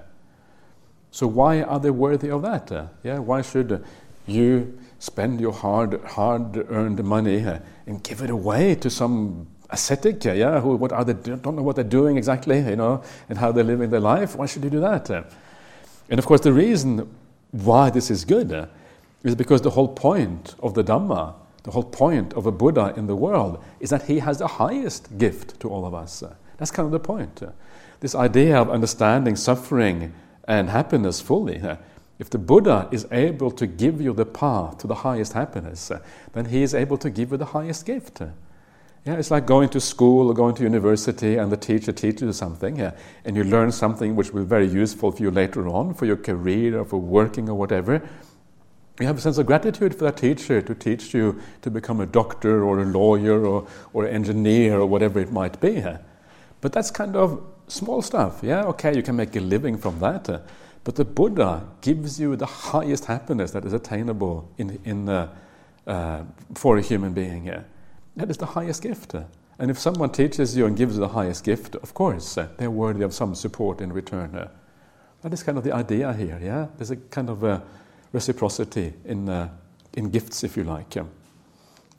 So why are they worthy of that? Uh, yeah, why should uh, you spend your hard, hard-earned money uh, and give it away to some ascetic? Uh, yeah, who what are they? Don't know what they're doing exactly, you know, and how they're living their life. Why should you do that? Uh, and of course, the reason why this is good uh, is because the whole point of the Dhamma, the whole point of a Buddha in the world, is that he has the highest gift to all of us. Uh, That's kind of the point. Uh, this idea of understanding suffering and happiness fully. Uh, if the Buddha is able to give you the path to the highest happiness, uh, then he is able to give you the highest gift. Uh, yeah, it's like going to school or going to university and the teacher teaches you something, uh, and you learn something which will be very useful for you later on, for your career or for working or whatever. You have a sense of gratitude for that teacher to teach you to become a doctor or a lawyer or, or an engineer or whatever it might be. Uh, But that's kind of small stuff, yeah? Okay, you can make a living from that. Uh, but the Buddha gives you the highest happiness that is attainable in, in, uh, uh, for a human being. Yeah? That is the highest gift. Uh, and if someone teaches you and gives you the highest gift, of course, uh, they're worthy of some support in return. Uh, that is kind of the idea here, yeah? There's a kind of uh, reciprocity in, uh, in gifts, if you like. Yeah?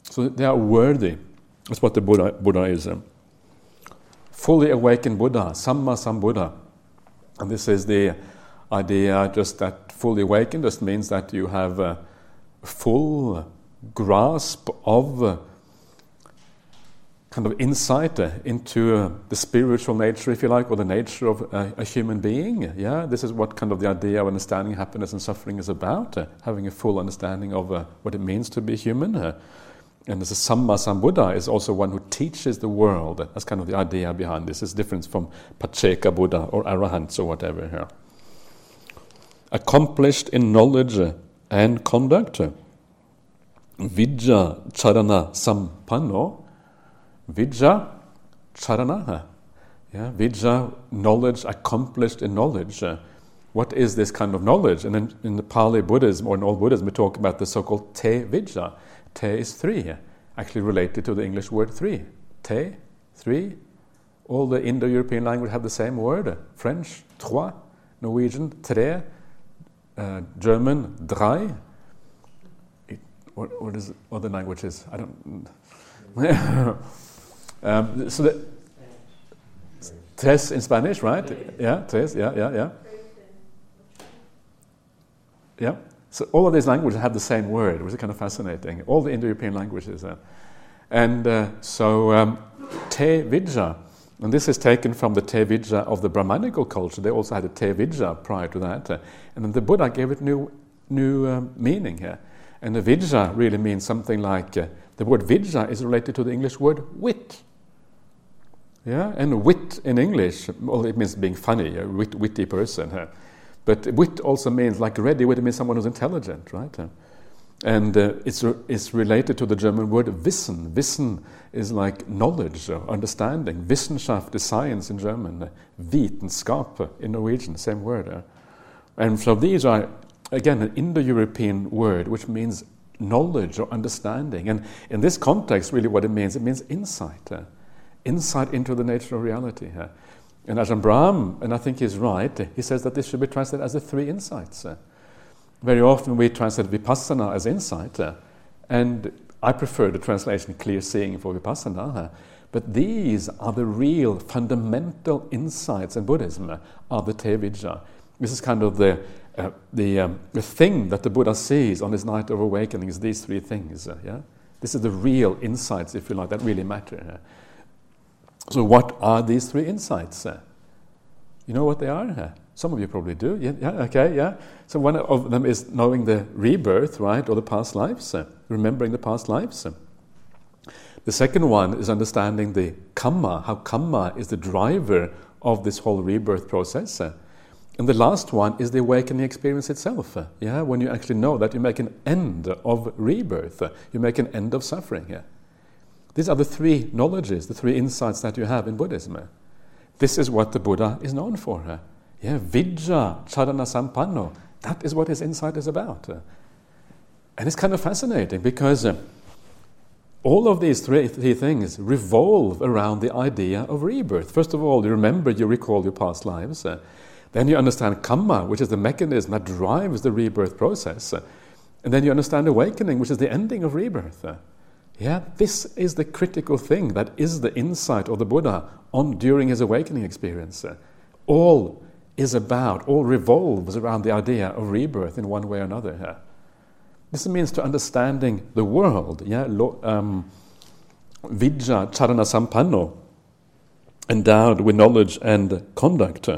So they are worthy. That's what the Buddha, Buddha is. Um, fully awakened Buddha, Samma Sambuddha. And this is the idea, just that fully awakened just means that you have a full grasp of uh, kind of insight uh, into uh, the spiritual nature, if you like, or the nature of uh, a human being. Yeah, this is what kind of the idea of understanding happiness and suffering is about, uh, having a full understanding of uh, what it means to be human. Uh, and this is Samma Sambuddha is also one who teaches the world. That's kind of the idea behind this. It's different from Pacceka Buddha or Arahants or whatever here. Accomplished in knowledge and conduct. Vidya Charana Sampanno. Vidya Charana. Yeah, Vidya, knowledge, accomplished in knowledge. Uh, what is this kind of knowledge? And in, in the Pali Buddhism, or in all Buddhism, we talk about the so-called Te Vidya. Te is three, actually related to the English word three. Te, three. All the Indo-European languages have the same word. French, trois. Norwegian, tre. Uh, German, drei. It, what, what is other languages? I don't... um, so the... Tres in Spanish, right? Yeah, tres, yeah, yeah, yeah. Yeah. So all of these languages have the same word, which is kind of fascinating. All the Indo-European languages. Uh, and uh, so, um, Te Vidya, and this is taken from the Te Vidya of the Brahmanical culture. They also had a Te Vidya prior to that. Uh, and then the Buddha gave it new new um, meaning here. And the Vidya really means something like, uh, the word Vidya is related to the English word wit. Yeah, and wit in English, well, it means being funny, a wit, witty person. Uh, But wit also means, like ready wit, it means someone who's intelligent, right? And uh, it's re- it's related to the German word Wissen. Wissen is like knowledge, or understanding. Wissenschaft is science in German. Vitenskap in Norwegian, same word. Uh. And so these are, again, an Indo-European word, which means knowledge or understanding. And in this context, really what it means, it means insight. Uh. Insight into the nature of reality. Uh. And Ajahn Brahm, and I think he's right, he says that this should be translated as the three insights. Uh, very often we translate vipassana as insight, uh, and I prefer the translation clear seeing for vipassana, uh, but these are the real fundamental insights in Buddhism, uh, are the Te Vidya. This is kind of the uh, the, um, the thing that the Buddha sees on his night of awakening is these three things. Uh, yeah, This is the real insights, if you like, that really matter. Uh, So what are these three insights? Uh, you know what they are? Uh, some of you probably do. Yeah, yeah, okay, yeah. So one of them is knowing the rebirth, right, or the past lives, uh, remembering the past lives. Uh, the second one is understanding the kamma, how kamma is the driver of this whole rebirth process. Uh, and the last one is the awakening experience itself. Uh, yeah, when you actually know that you make an end of rebirth, uh, you make an end of suffering. Yeah. These are the three knowledges, the three insights that you have in Buddhism. This is what the Buddha is known for. Yeah, Vidya Charana Sampanno. That is what his insight is about. And it's kind of fascinating because all of these three, three things revolve around the idea of rebirth. First of all, you remember, you recall your past lives. Then you understand kamma, which is the mechanism that drives the rebirth process. And then you understand awakening, which is the ending of rebirth. Yeah, this is the critical thing that is the insight of the Buddha on during his awakening experience. All is about, all revolves around the idea of rebirth in one way or another. Yeah. This means to understanding the world. Yeah, lo, um, Vidya Charana Sampanno, endowed with knowledge and conduct.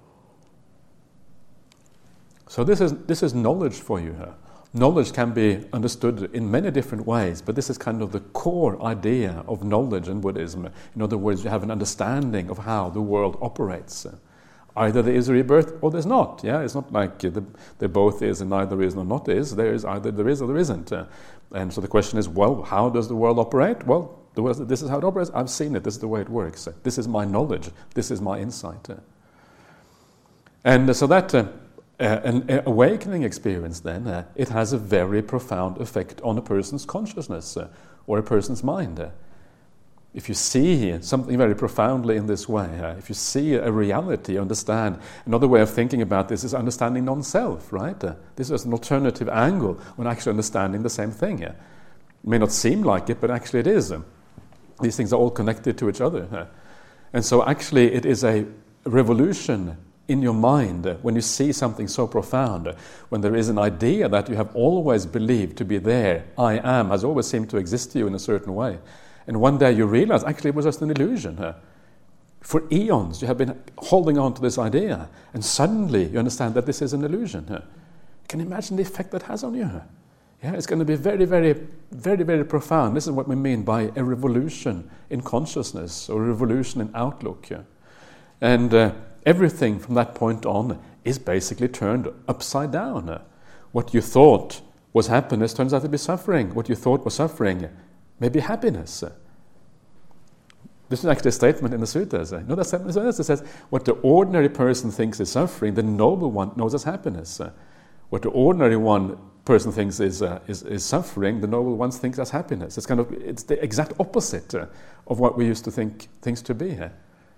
So this is this is knowledge for you here. Knowledge can be understood in many different ways, but this is kind of the core idea of knowledge in Buddhism. In other words, you have an understanding of how the world operates. Either there is a rebirth or there's not. Yeah, it's not like the, there both is and neither is nor not is. There is either there is or there isn't. Uh, and so the question is, well, how does the world operate? Well, the world, this is how it operates. I've seen it. This is the way it works. This is my knowledge. This is my insight. And uh, so that. Uh, Uh, an uh, awakening experience, then, uh, it has a very profound effect on a person's consciousness uh, or a person's mind. Uh, if you see something very profoundly in this way, uh, if you see a reality, understand, another way of thinking about this is understanding non-self, right? Uh, this is an alternative angle on actually understanding the same thing. Uh. It may not seem like it, but actually it is. These things are all connected to each other. And so actually it is a revolution in your mind when you see something so profound, when there is an idea that you have always believed to be there, I am, has always seemed to exist to you in a certain way. And one day you realize actually it was just an illusion. For eons you have been holding on to this idea, and suddenly you understand that this is an illusion. You can imagine the effect that has on you. Yeah, it's going to be very, very, very, very profound. This is what we mean by a revolution in consciousness or a revolution in outlook. Yeah? And uh, everything from that point on is basically turned upside down. Uh, what you thought was happiness turns out to be suffering. What you thought was suffering may be happiness. Uh, this is actually a statement in the sutras. Uh, you know that statement in the sutras? It says, what the ordinary person thinks is suffering, the noble one knows as happiness. Uh, what the ordinary one person thinks is, uh, is is suffering, the noble one thinks as happiness. It's kind of it's the exact opposite uh, of what we used to think things to be. Uh.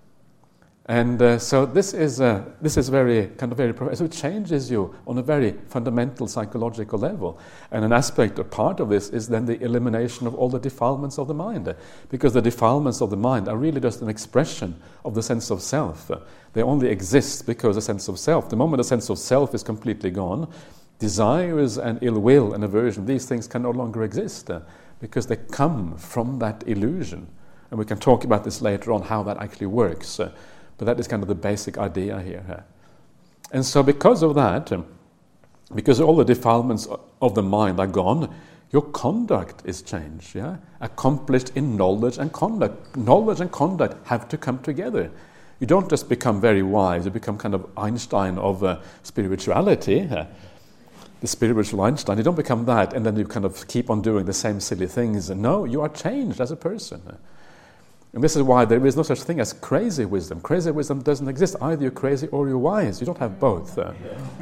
And uh, so this is uh, this is very kind of very so it changes you on a very fundamental psychological level. And an aspect, a part of this, is then the elimination of all the defilements of the mind, uh, because the defilements of the mind are really just an expression of the sense of self. Uh, they only exist because the sense of self. The moment the sense of self is completely gone, desires and ill will and aversion, these things can no longer exist uh, because they come from that illusion. And we can talk about this later on, how that actually works. Uh, but that is kind of the basic idea here. Uh. And so because of that, um, because all the defilements of the mind are gone, your conduct is changed. Yeah? Accomplished in knowledge and conduct. Knowledge and conduct have to come together. You don't just become very wise, you become kind of Einstein of uh, spirituality. Uh. The spiritual Einstein, you don't become that and then you kind of keep on doing the same silly things. No, you are changed as a person. And this is why there is no such thing as crazy wisdom. Crazy wisdom doesn't exist. Either you're crazy or you're wise. You don't have both. Uh,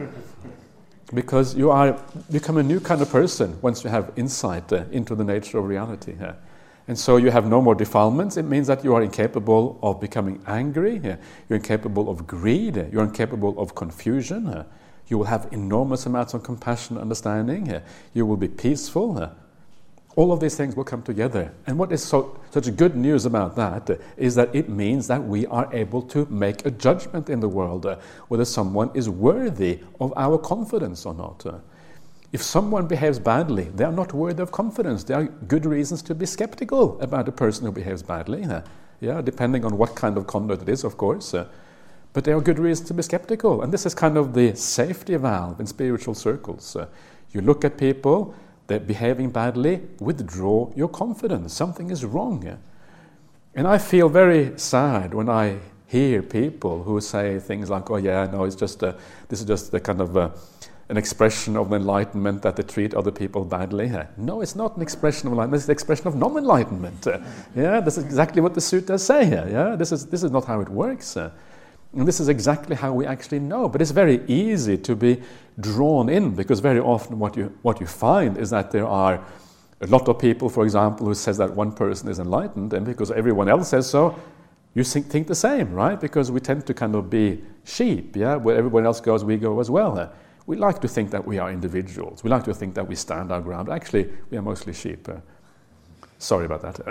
because you are become a new kind of person once you have insight uh, into the nature of reality. Uh. And so you have no more defilements. It means that you are incapable of becoming angry. Uh, you're incapable of greed. Uh, you're incapable of confusion. Uh, You will have enormous amounts of compassion and understanding. Uh, you will be peaceful. Uh, all of these things will come together. And what is so such good news about that uh, is that it means that we are able to make a judgment in the world uh, whether someone is worthy of our confidence or not. Uh, if someone behaves badly, they are not worthy of confidence. There are good reasons to be skeptical about a person who behaves badly. Uh, yeah, depending on what kind of conduct it is, of course. Uh, But there are good reasons to be skeptical. And this is kind of the safety valve in spiritual circles. Uh, you look at people, they're behaving badly, withdraw your confidence. Something is wrong. And I feel very sad when I hear people who say things like, oh yeah, no, it's just a, this is just the kind of a, an expression of enlightenment that they treat other people badly. No, it's not an expression of enlightenment, it's the expression of non-enlightenment. Uh, yeah, this is exactly what the sutras say here. Yeah, this is, this is not how it works. Uh, And this is exactly how we actually know. But it's very easy to be drawn in, because very often what you what you find is that there are a lot of people, for example, who says that one person is enlightened, and because everyone else says so, you think, think the same, right? Because we tend to kind of be sheep, yeah? Where everyone else goes, we go as well. We like to think that we are individuals. We like to think that we stand our ground. Actually, we are mostly sheep. Uh, sorry about that.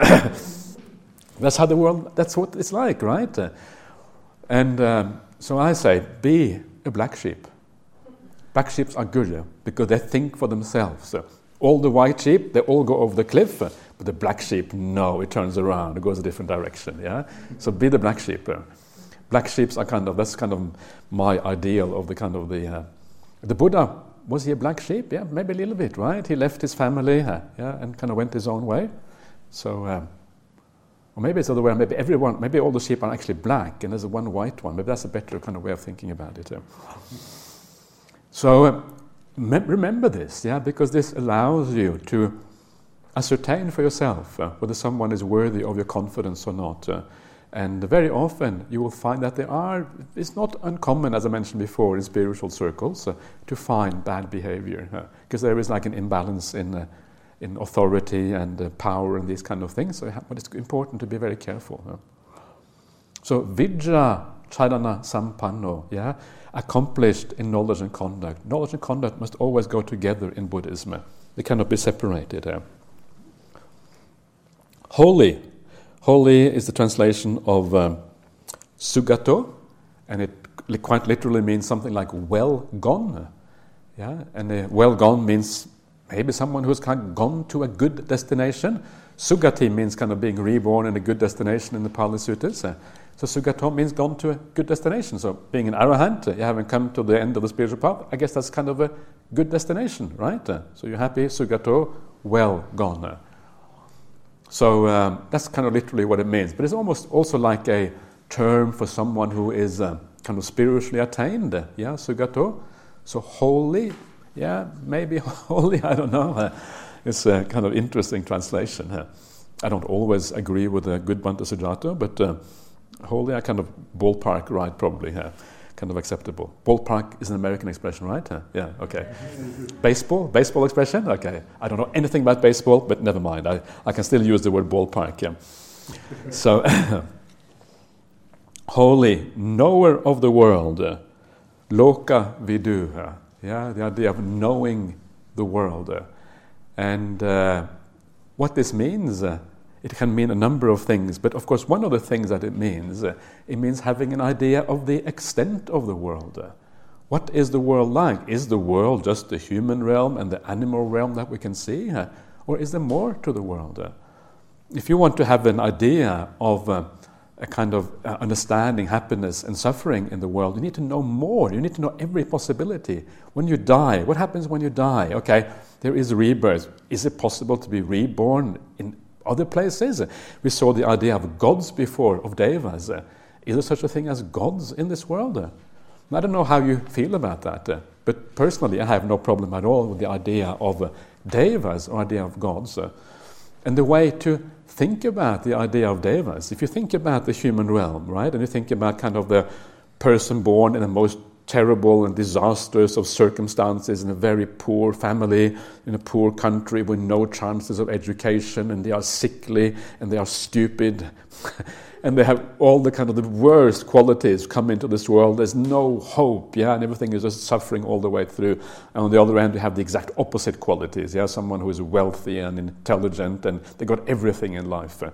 That's how the world, that's what it's like, right? Uh, And um, so I say, be a black sheep. Black sheep are good, yeah, because they think for themselves. Uh, all the white sheep, they all go over the cliff, uh, but the black sheep, no, it turns around, it goes a different direction. Yeah, so be the black sheep. Uh, black sheep are kind of that's kind of my ideal of the kind of the uh, the Buddha. Was he a black sheep? Yeah, maybe a little bit, right? He left his family, uh, yeah, and kind of went his own way. So. Um, Or maybe it's the other way. Maybe everyone, maybe all the sheep are actually black, and there's one white one. Maybe that's a better kind of way of thinking about it. Uh. So uh, me- remember this, yeah, because this allows you to ascertain for yourself uh, whether someone is worthy of your confidence or not. Uh, and very often you will find that there are. It's not uncommon, as I mentioned before, in spiritual circles uh, to find bad behavior, because uh, there is like an imbalance in. Uh, in authority and uh, power and these kind of things. So but it's important to be very careful. Yeah? So vijja charana sampanno, yeah, accomplished in knowledge and conduct. Knowledge and conduct must always go together in Buddhism. They cannot be separated. Yeah? Holy. Holy is the translation of um, sugato, and it li- quite literally means something like well gone. Yeah, and uh, well gone means maybe someone who's kind of gone to a good destination. Sugati means kind of being reborn in a good destination in the Pali Sutras. Uh, so sugato means gone to a good destination. So being an arahant, uh, you haven't come to the end of the spiritual path, I guess that's kind of a good destination, right? Uh, so you're happy, sugato, well gone. Uh, so um, that's kind of literally what it means. But it's almost also like a term for someone who is uh, kind of spiritually attained. Uh, yeah, sugato. So holy, yeah, maybe holy, I don't know. Uh, it's a kind of interesting translation. Uh, I don't always agree with the good Bhante Sujato, but uh, holy, I kind of ballpark right, probably. Uh, kind of acceptable. Ballpark is an American expression, right? Uh, yeah, okay. Baseball? Baseball expression? Okay. I don't know anything about baseball, but never mind. I, I can still use the word ballpark, yeah. So, holy, knower of the world, uh, loka vidu, uh, yeah, the idea of knowing the world. Uh, and uh, what this means, uh, it can mean a number of things, but of course one of the things that it means, uh, it means having an idea of the extent of the world. Uh, what is the world like? Is the world just the human realm and the animal realm that we can see? Uh, or is there more to the world? Uh, if you want to have an idea of uh, a kind of uh, understanding happiness and suffering in the world, you need to know more. You need to know every possibility. When you die, what happens when you die? Okay, there is rebirth. Is it possible to be reborn in other places? We saw the idea of gods before, of devas. Is there such a thing as gods in this world? I don't know how you feel about that, but personally I have no problem at all with the idea of devas or idea of gods. And the way to think about the idea of devas, if you think about the human realm, right, and you think about kind of the person born in the most terrible and disastrous of circumstances in a very poor family, in a poor country with no chances of education, and they are sickly and they are stupid and they have all the kind of the worst qualities come into this world. There's no hope, yeah, and everything is just suffering all the way through. And on the other end, you have the exact opposite qualities, yeah, someone who is wealthy and intelligent and they got everything in life.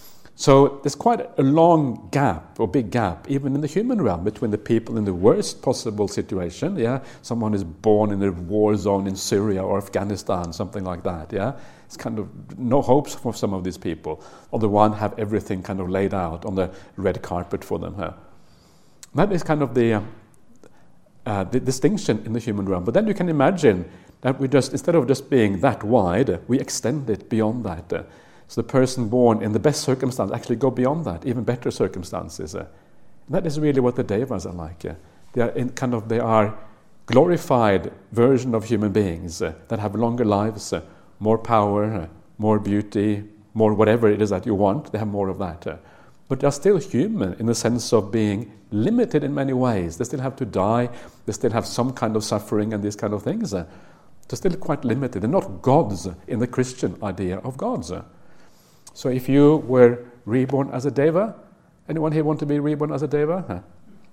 So there's quite a long gap, or big gap, even in the human realm, between the people in the worst possible situation, yeah, someone is born in a war zone in Syria or Afghanistan, something like that, yeah, it's kind of no hopes for some of these people. On the one, have everything kind of laid out on the red carpet for them. Huh? That is kind of the, uh, uh, the distinction in the human realm. But then you can imagine that we just, instead of just being that wide, we extend it beyond that. Uh, So the person born in the best circumstances actually go beyond that, even better circumstances. Uh, that is really what the devas are like. Uh, they are in kind of they are glorified version of human beings uh, that have longer lives, uh, more power, uh, more beauty, more whatever it is that you want. They have more of that. Uh, but they are still human in the sense of being limited in many ways. They still have to die. They still have some kind of suffering and these kind of things. Uh, they're still quite limited. They're not gods in the Christian idea of gods. Uh, So if you were reborn as a deva, anyone here want to be reborn as a deva? Huh?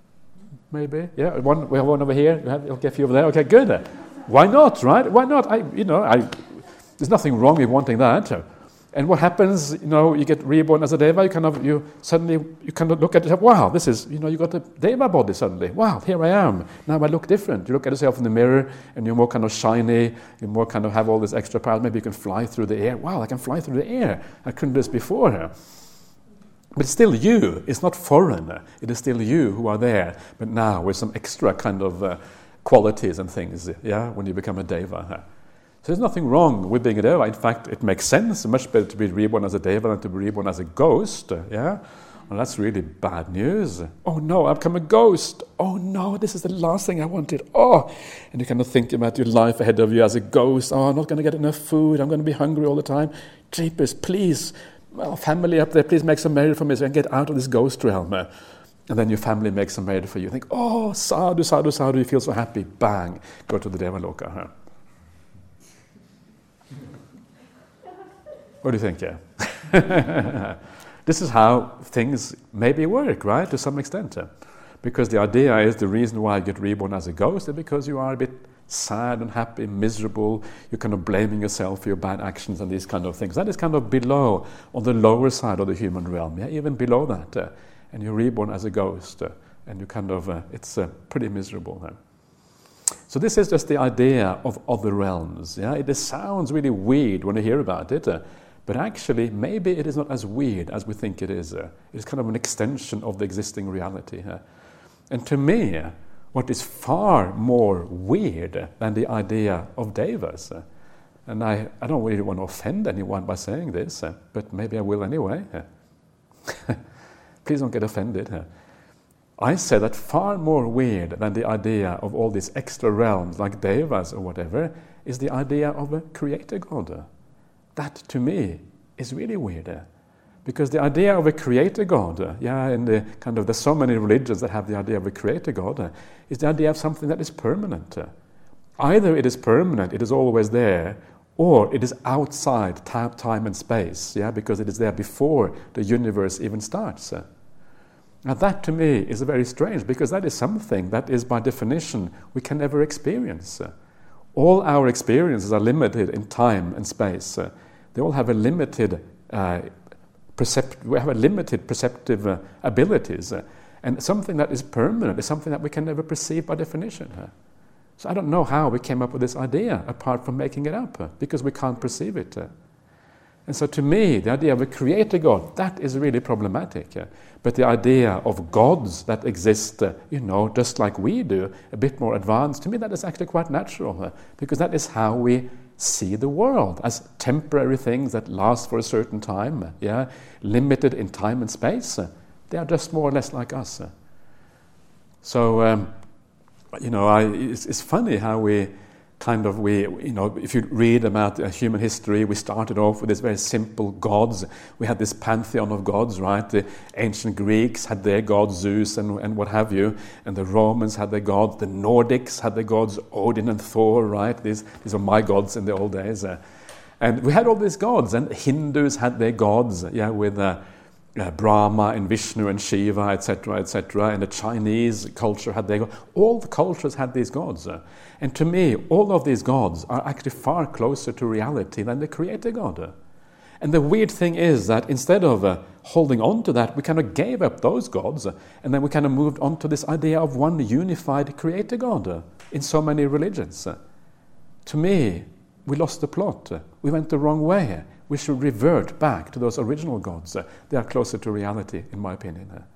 Maybe, yeah. One, we have one over here. You have, okay, a few over there. Okay, good. Why not, right? Why not? I, you know, I. There's nothing wrong with wanting that. And what happens? You know, you get reborn as a deva. You kind of, you suddenly, you kind of look at yourself. Wow, this is, you know, you got a deva body suddenly. Wow, here I am. Now I look different. You look at yourself in the mirror, and you're more kind of shiny. You more kind of have all this extra power. Maybe you can fly through the air. Wow, I can fly through the air. I couldn't do this before. But it's still you. It's not foreign. It is still you who are there. But now with some extra kind of uh, qualities and things. Yeah, when you become a deva. So there's nothing wrong with being a deva. In fact, it makes sense. Much better to be reborn as a deva than to be reborn as a ghost. Yeah, well, that's really bad news. Oh no, I've become a ghost. Oh no, this is the last thing I wanted. Oh, and you kind of think about your life ahead of you as a ghost. Oh, I'm not going to get enough food. I'm going to be hungry all the time. Jeepers, please, well, family up there, please make some merit for me so I can get out of this ghost realm. And then your family makes some merit for you. You think, oh, sadhu, sadhu, sadhu. You feel so happy. Bang, go to the devaloka. Huh? What do you think, yeah? This is how things maybe work, right, to some extent. Uh, because the idea is the reason why you get reborn as a ghost is because you are a bit sad and happy, miserable, you're kind of blaming yourself for your bad actions and these kind of things. That is kind of below, on the lower side of the human realm, yeah, even below that. Uh, and you're reborn as a ghost, uh, and you kind of, uh, it's uh, pretty miserable. Uh. So this is just the idea of other realms. Yeah, it sounds really weird when you hear about it, uh, but actually maybe it is not as weird as we think it is. Uh. It's kind of an extension of the existing reality. Uh. And to me, uh, what is far more weird than the idea of devas, uh, and I, I don't really want to offend anyone by saying this, uh, but maybe I will anyway. Uh. Please don't get offended. Uh. I say that far more weird than the idea of all these extra realms like devas or whatever is the idea of a creator God. That to me is really weird. Because the idea of a creator God, yeah, and the kind of there's so many religions that have the idea of a creator God, is the idea of something that is permanent. Either it is permanent, it is always there, or it is outside time and space, yeah, because it is there before the universe even starts. Now that to me is very strange, because that is something that is by definition we can never experience. All our experiences are limited in time and space. They all have a limited, uh, percept- we have a limited perceptive uh, abilities. And something that is permanent is something that we can never perceive by definition. So I don't know how we came up with this idea, apart from making it up, because we can't perceive it. And so to me, the idea of a creator God, that is really problematic. But the idea of gods that exist, uh, you know, just like we do, a bit more advanced, to me that is actually quite natural, uh, because that is how we see the world, as temporary things that last for a certain time, uh, yeah, limited in time and space. Uh, they are just more or less like us. Uh. So, um, you know, I, it's, it's funny how we kind of, we, you know, if you read about uh, human history, we started off with these very simple gods. We had this pantheon of gods, right? The ancient Greeks had their god Zeus and, and what have you, and the Romans had their gods. The Nordics had their gods Odin and Thor, right? These, these are my gods in the old days. Uh, and we had all these gods, and the Hindus had their gods, yeah, with uh, uh, Brahma and Vishnu and Shiva, et cetera, et cetera. And the Chinese culture had their gods. All the cultures had these gods. Uh, And to me, all of these gods are actually far closer to reality than the creator God. And the weird thing is that instead of uh, holding on to that, we kind of gave up those gods, uh, and then we kind of moved on to this idea of one unified creator God uh, in so many religions. Uh, to me, we lost the plot. Uh, we went the wrong way. We should revert back to those original gods. Uh, they are closer to reality, in my opinion. Uh.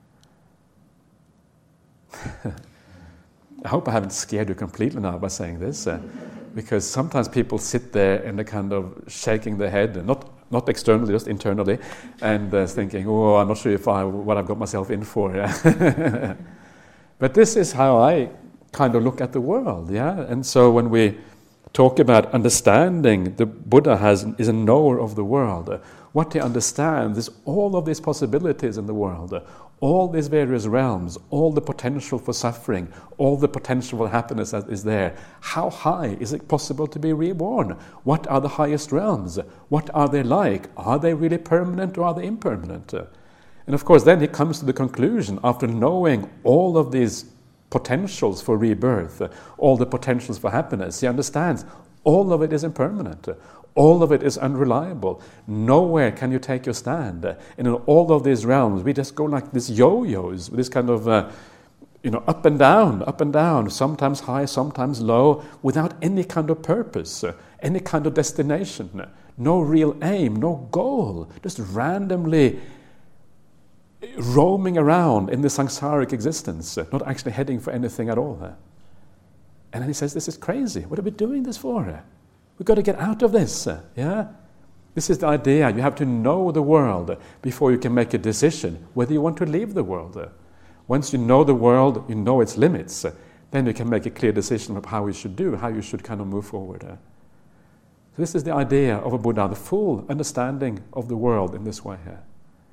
I hope I haven't scared you completely now by saying this, uh, because sometimes people sit there and they're kind of shaking their head, not not externally, just internally, and uh, thinking, "Oh, I'm not sure if I what I've got myself in for." Yeah? But this is how I kind of look at the world, yeah. And so when we talk about understanding, the Buddha has is a knower of the world. Uh, what he understands is all of these possibilities in the world. Uh, all these various realms, all the potential for suffering, all the potential for happiness that is there. How high is it possible to be reborn? What are the highest realms? What are they like? Are they really permanent or are they impermanent? And of course, then he comes to the conclusion, after knowing all of these potentials for rebirth, all the potentials for happiness, he understands all of it is impermanent. All of it is unreliable. Nowhere can you take your stand. And in all of these realms, we just go like these yo-yos, this kind of, uh, you know, up and down, up and down, sometimes high, sometimes low, without any kind of purpose, uh, any kind of destination, no real aim, no goal, just randomly roaming around in the samsaric existence, uh, not actually heading for anything at all. Uh. And then he says, this is crazy. What are we doing this for? Uh? We've got to get out of this, uh, yeah? This is the idea. You have to know the world before you can make a decision whether you want to leave the world. Uh, once you know the world, you know its limits, uh, then you can make a clear decision of how you should do, how you should kind of move forward. Uh. So this is the idea of a Buddha, the full understanding of the world in this way here.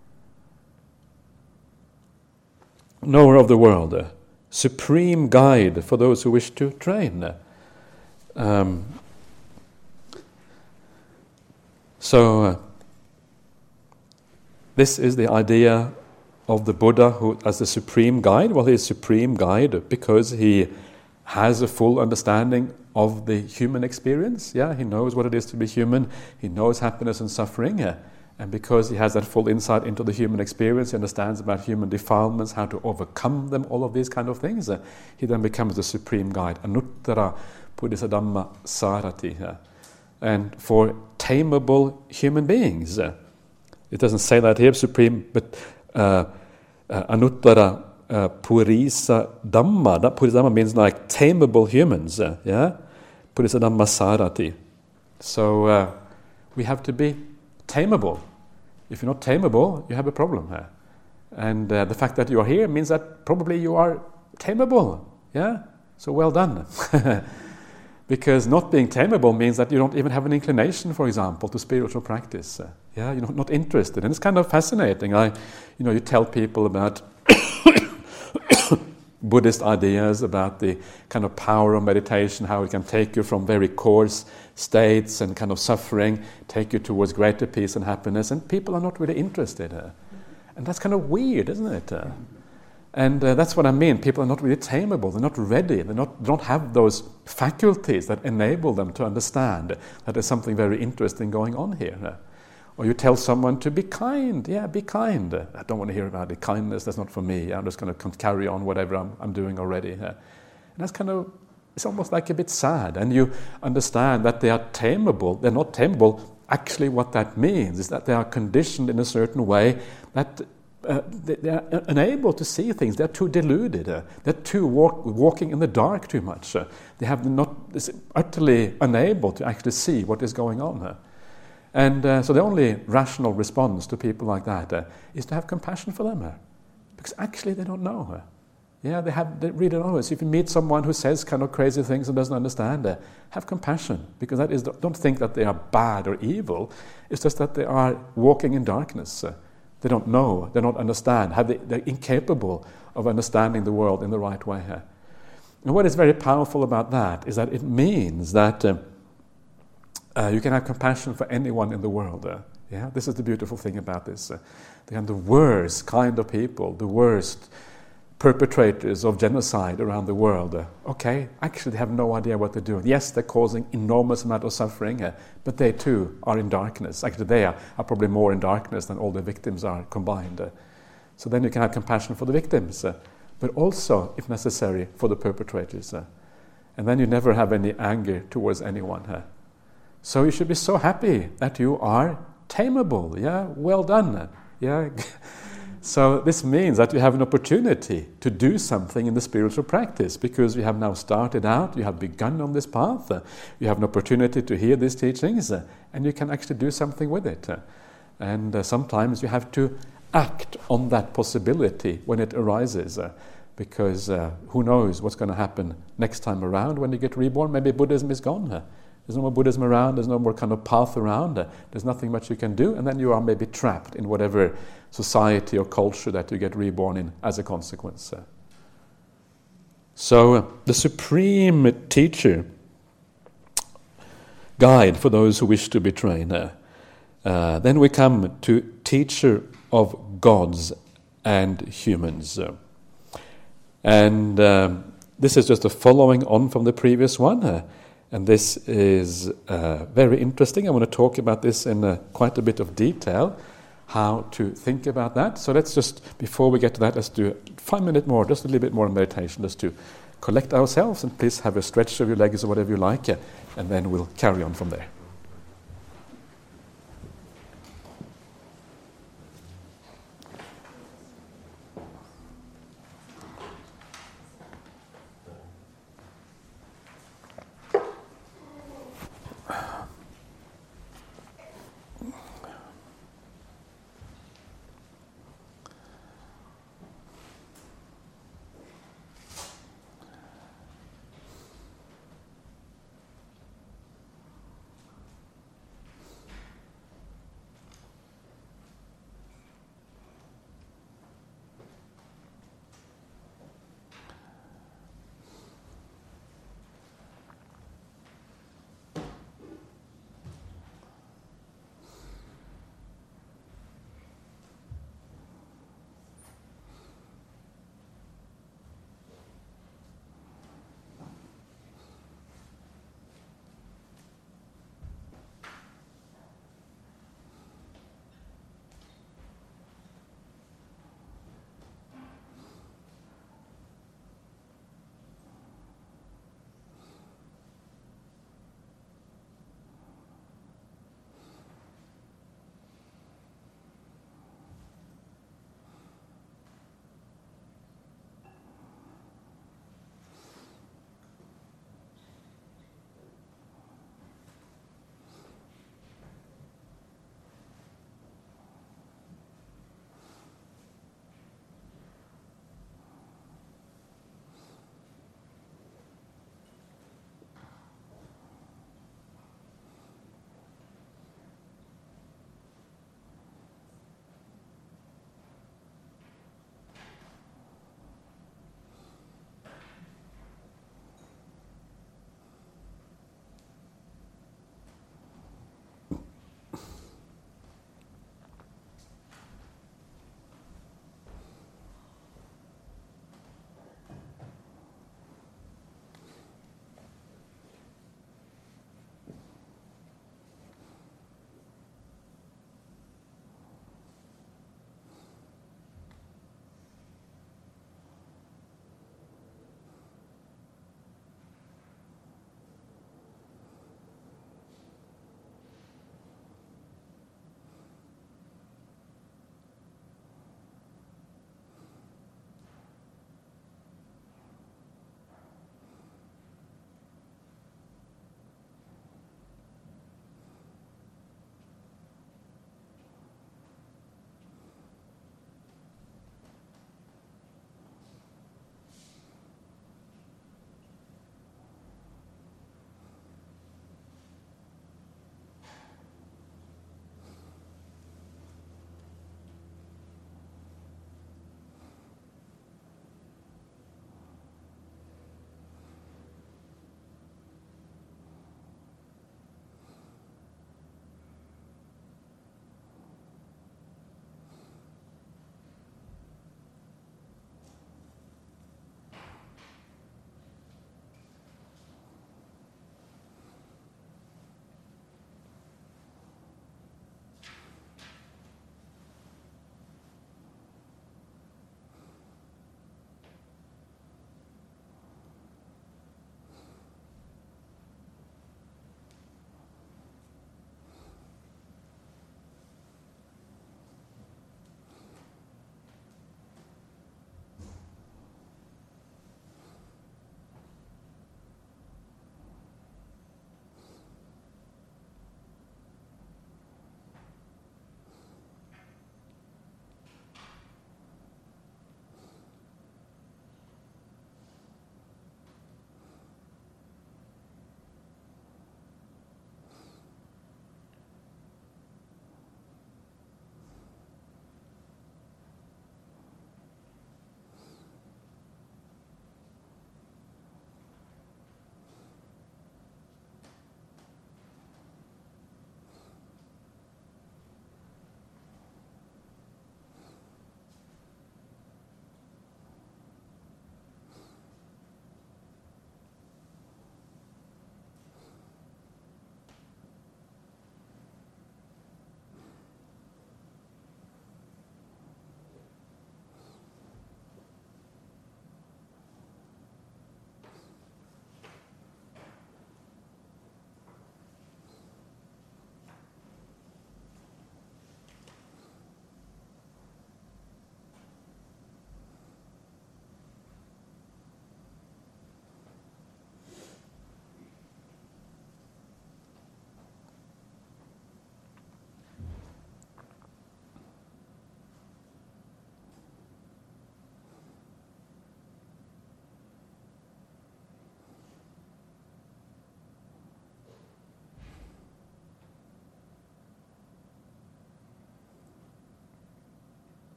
Knower of the world, uh, supreme guide for those who wish to train. Um, So, uh, this is the idea of the Buddha who, as the supreme guide. Well, he is supreme guide because he has a full understanding of the human experience. Yeah, he knows what it is to be human. He knows happiness and suffering. Uh, and because he has that full insight into the human experience, he understands about human defilements, how to overcome them, all of these kind of things. Uh, he then becomes the supreme guide. Anuttara Puddhisadhamma Sarati. Uh, and for tameable human beings. Uh, it doesn't say that here, supreme, but uh, uh, Anuttara Uh, Purisa Dhamma. That Purisa Dhamma means like tameable humans. Uh, yeah, Purisa Dhamma Sarati. So uh, we have to be tameable. If you're not tameable, you have a problem here. And uh, the fact that you are here means that probably you are tameable. Yeah, so well done. Because not being tameable means that you don't even have an inclination, for example, to spiritual practice. Uh, yeah, you're not, not interested, and it's kind of fascinating. I, you know, you tell people about Buddhist ideas about the kind of power of meditation, how it can take you from very coarse states and kind of suffering, take you towards greater peace and happiness, and people are not really interested. Uh, and that's kind of weird, isn't it? Uh, and uh, that's what I mean. People are not really tameable. They're not ready. They not don't have those faculties that enable them to understand that there's something very interesting going on here. Uh, Or you tell someone to be kind. Yeah, be kind. I don't want to hear about it. Kindness, that's not for me. I'm just going to carry on whatever I'm, I'm doing already. And that's kind of, it's almost like a bit sad. And you understand that they are tameable. They're not tameable. Actually, what that means is that they are conditioned in a certain way that uh, they, they are unable to see things. They're too deluded. Uh, they're too walk, walking in the dark too much. Uh, they have not, utterly unable to actually see what is going on. Uh. And uh, so the only rational response to people like that uh, is to have compassion for them. Uh, because actually they don't know. Uh. Yeah, they, have, they really don't know. So if you meet someone who says kind of crazy things and doesn't understand, uh, have compassion. Because that is, don't think that they are bad or evil. It's just that they are walking in darkness. Uh, they don't know, they don't understand. Have they, they're incapable of understanding the world in the right way. Uh. And what is very powerful about that is that it means that Uh, Uh, you can have compassion for anyone in the world. Uh, yeah, this is the beautiful thing about this. Uh, the kind of worst kind of people, the worst perpetrators of genocide around the world. Uh, okay, actually they have no idea what they're doing. Yes, they're causing enormous amount of suffering, uh, but they too are in darkness. Actually, they are, are probably more in darkness than all the victims are combined. Uh, so then you can have compassion for the victims, uh, but also, if necessary, for the perpetrators. Uh, and then you never have any anger towards anyone. Uh, So you should be so happy that you are tameable. Yeah, well done. Yeah. So this means that you have an opportunity to do something in the spiritual practice because you have now started out, you have begun on this path, uh, you have an opportunity to hear these teachings, uh, and you can actually do something with it. Uh, and uh, sometimes you have to act on that possibility when it arises. Uh, because uh, who knows what's going to happen next time around when you get reborn? Maybe Buddhism is gone. Uh, There's no more Buddhism around, there's no more kind of path around, there's nothing much you can do, and then you are maybe trapped in whatever society or culture that you get reborn in as a consequence. So, uh, the supreme teacher, guide for those who wish to be trained. Uh, uh, then we come to teacher of gods and humans. Uh, and um, this is just a following on from the previous one. Uh, And this is uh, very interesting. I want to talk about this in uh, quite a bit of detail, how to think about that. So let's just, before we get to that, let's do five minutes more, just a little bit more meditation, just to collect ourselves, and please have a stretch of your legs or whatever you like, uh, and then we'll carry on from there.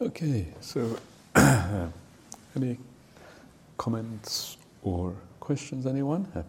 Okay, so any comments or questions, anyone? Uh,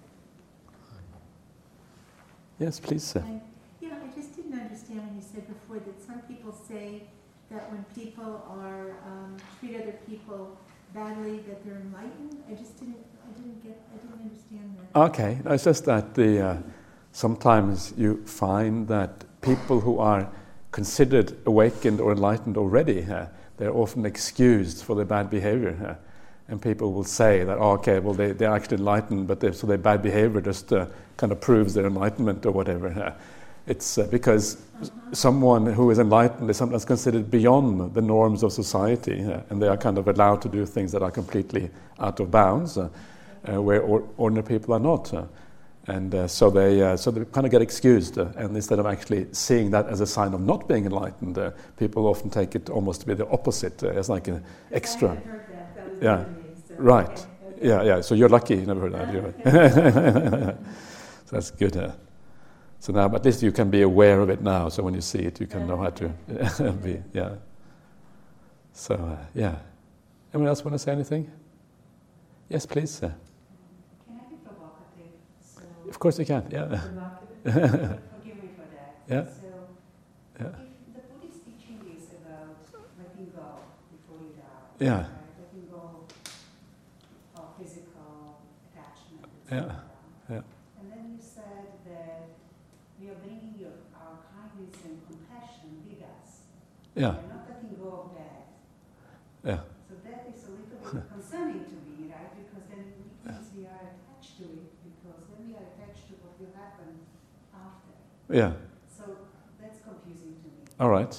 yes, please, sir. I, yeah, I just didn't understand when you said before that some people say that when people are um, treat other people badly, that they're enlightened. I just didn't, I didn't get, I didn't understand that. Okay, no, it's just that the uh, sometimes you find that people who are considered awakened or enlightened already, uh, they're often excused for their bad behavior. Uh, and people will say that, oh, okay, well, they, they're actually enlightened, but they, so their bad behavior just uh, kind of proves their enlightenment or whatever. Uh, it's uh, because uh-huh. someone who is enlightened is sometimes considered beyond the norms of society, uh, and they are kind of allowed to do things that are completely out of bounds, uh, uh, where or, ordinary people are not. Uh, And uh, so they uh, so they kind of get excused, uh, and instead of actually seeing that as a sign of not being enlightened, uh, people often take it almost to be the opposite, uh, as like an extra. I hadn't heard that. That was Yeah. new to me, so, Right. okay, okay. Yeah, yeah. So you're lucky you never heard that. You're so that's good. Uh, so now, at least you can be aware of it now. So when you see it, you can know how to be. Yeah. So uh, yeah. Anyone else want to say anything? Yes, please. Uh, Of course you can, yeah. Forgive me for that. Yeah. So, Yeah. if the Buddhist teaching is about letting go before you die, Yeah. right? Letting go of physical attachment, et cetera. Yeah. Yeah. And then you said that we are bringing your, our kindness and compassion with us. Yeah. We are not letting go of that. Yeah. So that is a little bit concerning to me, right? Because then it means we are attached to it. Because then we are attached to what will happen after. Yeah. So that's confusing to me. All right.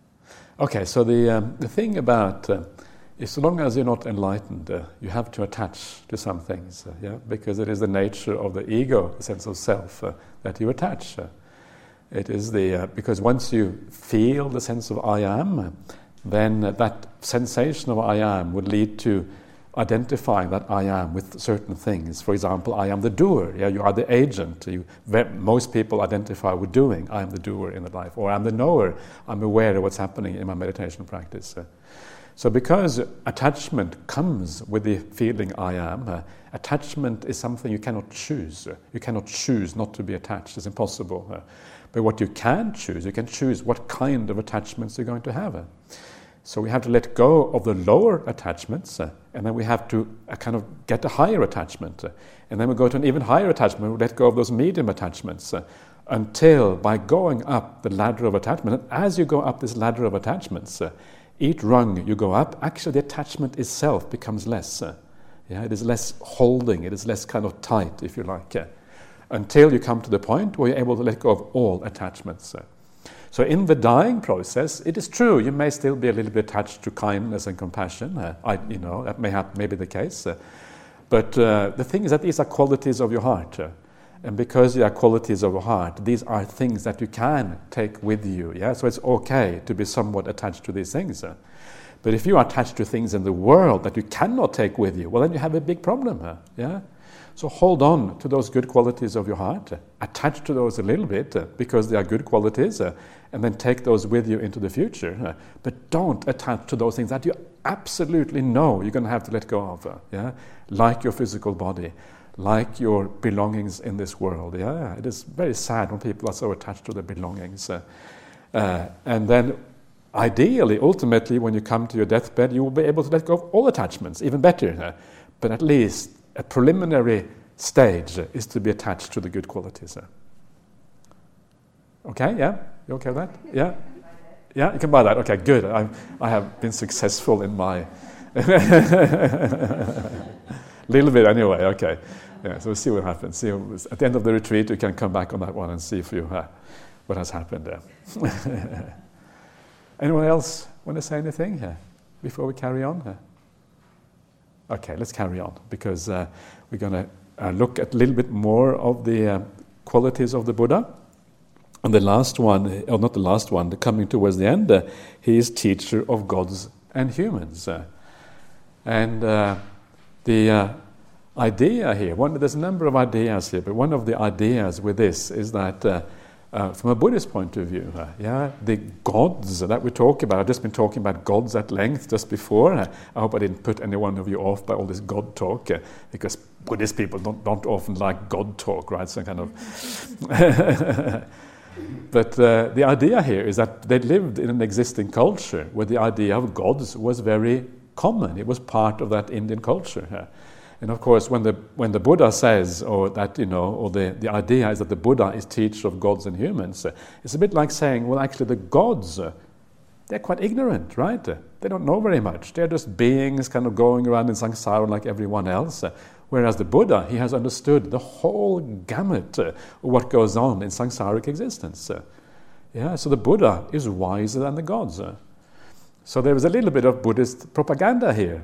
Okay, so the um, the thing about uh, is, so long as you're not enlightened, uh, you have to attach to some things, uh, yeah, because it is the nature of the ego, the sense of self, uh, that you attach. Uh, it is the uh, because once you feel the sense of I am, uh, then uh, that sensation of I am would lead to identifying that I am with certain things. For example, I am the doer. Yeah, you are the agent. You, most people identify with doing. I am the doer in the life, or I'm the knower. I'm aware of what's happening in my meditation practice. Uh, so, because attachment comes with the feeling I am, uh, attachment is something you cannot choose. Uh, you cannot choose not to be attached. It's impossible. Uh, but what you can choose, you can choose what kind of attachments you're going to have. Uh, So we have to let go of the lower attachments, uh, and then we have to uh, kind of get a higher attachment. Uh, and then we go to an even higher attachment, we let go of those medium attachments, uh, until by going up the ladder of attachment, and as you go up this ladder of attachments, uh, each rung you go up, actually the attachment itself becomes less. Uh, yeah, it is less holding, it is less kind of tight, if you like, uh, until you come to the point where you're able to let go of all attachments. Uh, So in the dying process, it is true, you may still be a little bit attached to kindness and compassion. Uh, I, you know, that may, have, may be the case. Uh, but uh, the thing is that these are qualities of your heart. Uh, and because they are qualities of your heart, these are things that you can take with you. Yeah, so it's okay to be somewhat attached to these things. Uh, but if you are attached to things in the world that you cannot take with you, well, then you have a big problem. Uh, yeah. So hold on to those good qualities of your heart, uh, attach to those a little bit uh, because they are good qualities, uh, and then take those with you into the future. Uh, but don't attach to those things that you absolutely know you're going to have to let go of, uh, yeah? Like your physical body, like your belongings in this world. Yeah, it is very sad when people are so attached to their belongings. Uh, uh, and then ideally, ultimately, when you come to your deathbed, you will be able to let go of all attachments, even better. Uh, but at least a preliminary stage is to be attached to the good qualities. Okay, yeah? You okay with that? Yeah? Yeah, you can buy that. Okay, good. I I have been successful in my... little bit anyway, okay. Yeah, so we'll see what happens. See, at the end of the retreat, you can come back on that one and see if you uh, what has happened there. Anyone else want to say anything here before we carry on? Okay, let's carry on, because uh, we're going to uh, look at a little bit more of the uh, qualities of the Buddha. And the last one, or not the last one, coming towards the end, uh, he is teacher of gods and humans. Uh, and uh, the uh, idea here, one, there's a number of ideas here, but one of the ideas with this is that uh, uh, from a Buddhist point of view. Uh, yeah, the gods that we talk about. I've just been talking about gods at length just before. Uh, I hope I didn't put any one of you off by all this God talk, uh, because Buddhist people don't, don't often like God talk, right? So kind of. But uh, the idea here is that they lived in an existing culture where the idea of gods was very common. It was part of that Indian culture. Uh, And of course, when the when the Buddha says, or that you know, or the, the idea is that the Buddha is teacher of gods and humans, uh, it's a bit like saying, well, actually, the gods, uh, they're quite ignorant, right? Uh, they don't know very much. They're just beings, kind of going around in samsara like everyone else. Uh, whereas the Buddha, he has understood the whole gamut uh, of what goes on in samsaric existence. Uh, yeah, so the Buddha is wiser than the gods. Uh. So there is a little bit of Buddhist propaganda here.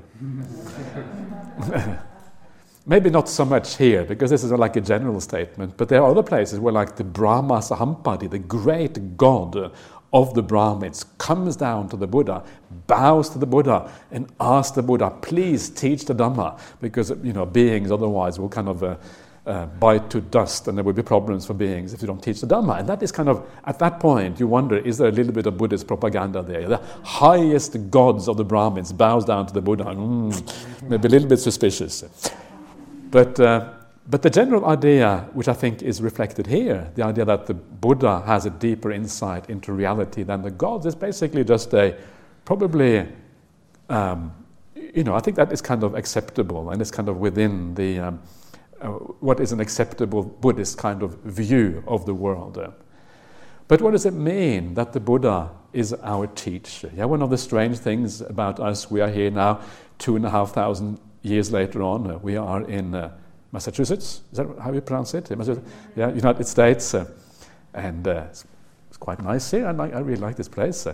Maybe not so much here, because this is like a general statement, but there are other places where like the Brahma Sahampati, the great god of the Brahmins, comes down to the Buddha, bows to the Buddha, and asks the Buddha, please teach the Dhamma, because you know beings otherwise will kind of uh, uh, bite to dust, and there will be problems for beings if you don't teach the Dhamma. And that is kind of, at that point, you wonder, is there a little bit of Buddhist propaganda there? The highest gods of the Brahmins bows down to the Buddha. Mm, maybe a little bit suspicious. But uh, but the general idea, which I think is reflected here, the idea that the Buddha has a deeper insight into reality than the gods, is basically just a probably, um, you know, I think that is kind of acceptable, and it's kind of within the um, uh, what is an acceptable Buddhist kind of view of the world. Uh. But what does it mean that the Buddha is our teacher? Yeah, one of the strange things about us, we are here now, two and a half thousand years later on, uh, we are in uh, Massachusetts. Is that how you pronounce it? Yeah, United States. Uh, and uh, it's, it's quite nice here. I, like, I really like this place. Uh.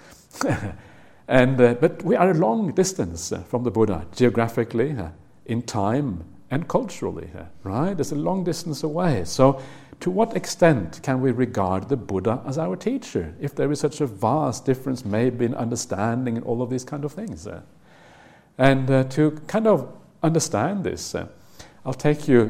and uh, But we are a long distance uh, from the Buddha, geographically, uh, in time, and culturally. Uh, right? It's a long distance away. So to what extent can we regard the Buddha as our teacher, if there is such a vast difference maybe in understanding and all of these kind of things? Uh? And uh, to kind of understand this, uh, I'll take you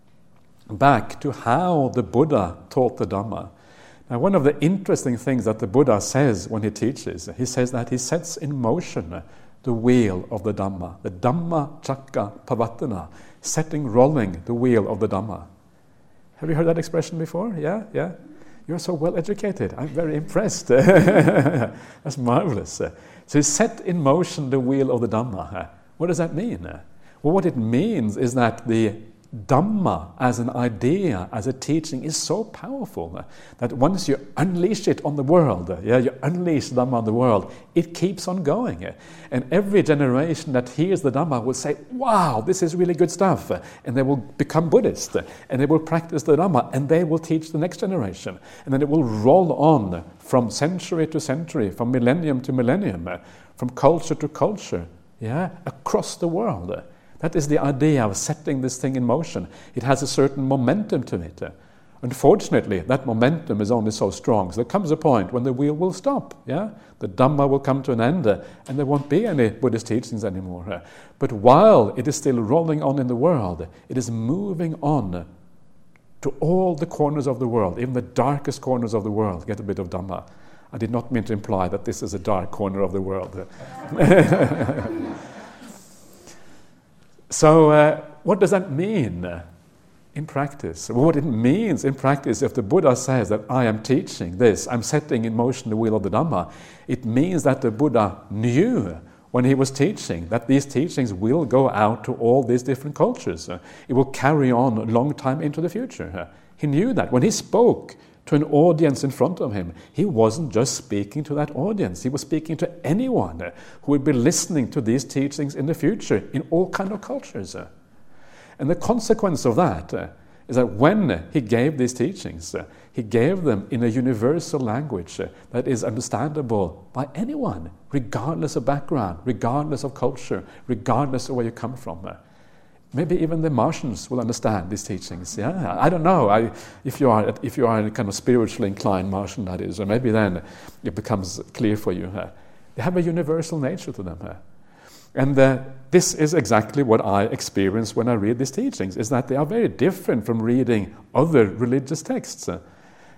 back to how the Buddha taught the Dhamma. Now, one of the interesting things that the Buddha says when he teaches, he says that he sets in motion uh, the wheel of the Dhamma, the Dhamma Chakka Pavatana, setting rolling the wheel of the Dhamma. Have you heard that expression before? Yeah, yeah. You're so well educated. I'm very impressed. That's marvelous. So he set in motion the wheel of the Dhamma. What does that mean? Well, what it means is that the Dhamma as an idea, as a teaching, is so powerful that once you unleash it on the world, yeah, you unleash Dhamma on the world, it keeps on going. And every generation that hears the Dhamma will say, wow, this is really good stuff. And they will become Buddhist, and they will practice the Dhamma, and they will teach the next generation. And then it will roll on from century to century, from millennium to millennium, from culture to culture, yeah, across the world. That is the idea of setting this thing in motion. It has a certain momentum to it. Unfortunately, that momentum is only so strong. So there comes a point when the wheel will stop. Yeah, the Dhamma will come to an end, uh, and there won't be any Buddhist teachings anymore. Uh, but while it is still rolling on in the world, it is moving on to all the corners of the world, even the darkest corners of the world. Get a bit of Dhamma. I did not mean to imply that this is a dark corner of the world. So uh, what does that mean uh, in practice? Well, what it means in practice, if the Buddha says that I am teaching this, I'm setting in motion the wheel of the Dhamma, it means that the Buddha knew when he was teaching that these teachings will go out to all these different cultures. Uh, it will carry on a long time into the future. Uh, he knew that. When he spoke to an audience in front of him, he wasn't just speaking to that audience. He was speaking to anyone uh, who would be listening to these teachings in the future in all kind of cultures. Uh. And the consequence of that uh, is that when he gave these teachings, uh, he gave them in a universal language uh, that is understandable by anyone, regardless of background, regardless of culture, regardless of where you come from. Uh. Maybe even the Martians will understand these teachings. Yeah, I don't know. I, if you are, if you are a kind of spiritually inclined Martian, that is, or maybe then it becomes clear for you. Uh, they have a universal nature to them, uh. and uh, this is exactly what I experience when I read these teachings. Is that they are very different from reading other religious texts. Uh,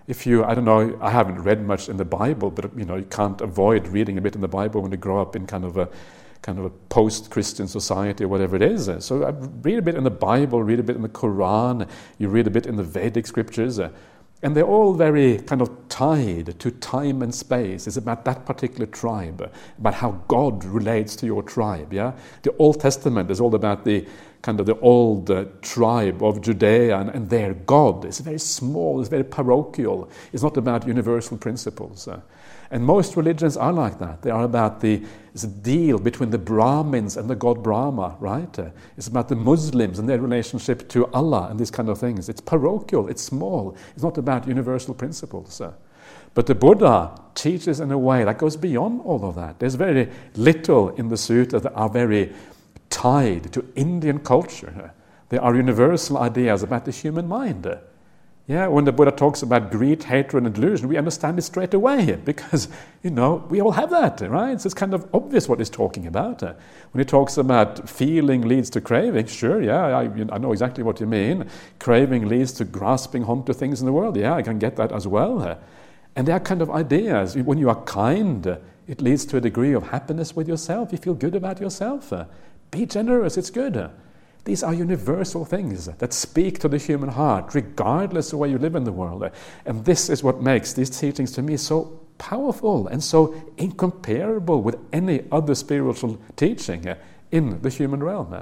If you, I don't know, I haven't read much in the Bible, but you know, you can't avoid reading a bit in the Bible when you grow up in kind of a kind of a post-Christian society or whatever it is. So I read a bit in the Bible, read a bit in the Quran, you read a bit in the Vedic scriptures, and they're all very kind of tied to time and space. It's about that particular tribe, about how God relates to your tribe. Yeah, the Old Testament is all about the kind of the old uh, tribe of Judea and, and their God. It's very small, it's very parochial. It's not about universal principles. Uh, and most religions are like that. They are about the it's a deal between the Brahmins and the god Brahma, right? Uh, it's about the Muslims and their relationship to Allah and these kind of things. It's parochial, it's small. It's not about universal principles. Uh, but the Buddha teaches in a way that goes beyond all of that. There's very little in the suttas that are very tied to Indian culture. There are universal ideas about the human mind. Yeah, when the Buddha talks about greed, hatred, and delusion, we understand it straight away because, you know, we all have that, right? So it's kind of obvious what he's talking about. When he talks about feeling leads to craving, sure, yeah, I, I know exactly what you mean. Craving leads to grasping onto things in the world. Yeah, I can get that as well. And there are kind of ideas. When you are kind, it leads to a degree of happiness with yourself. You feel good about yourself. Be generous, it's good. These are universal things that speak to the human heart, regardless of where you live in the world. And this is what makes these teachings to me so powerful and so incomparable with any other spiritual teaching in the human realm.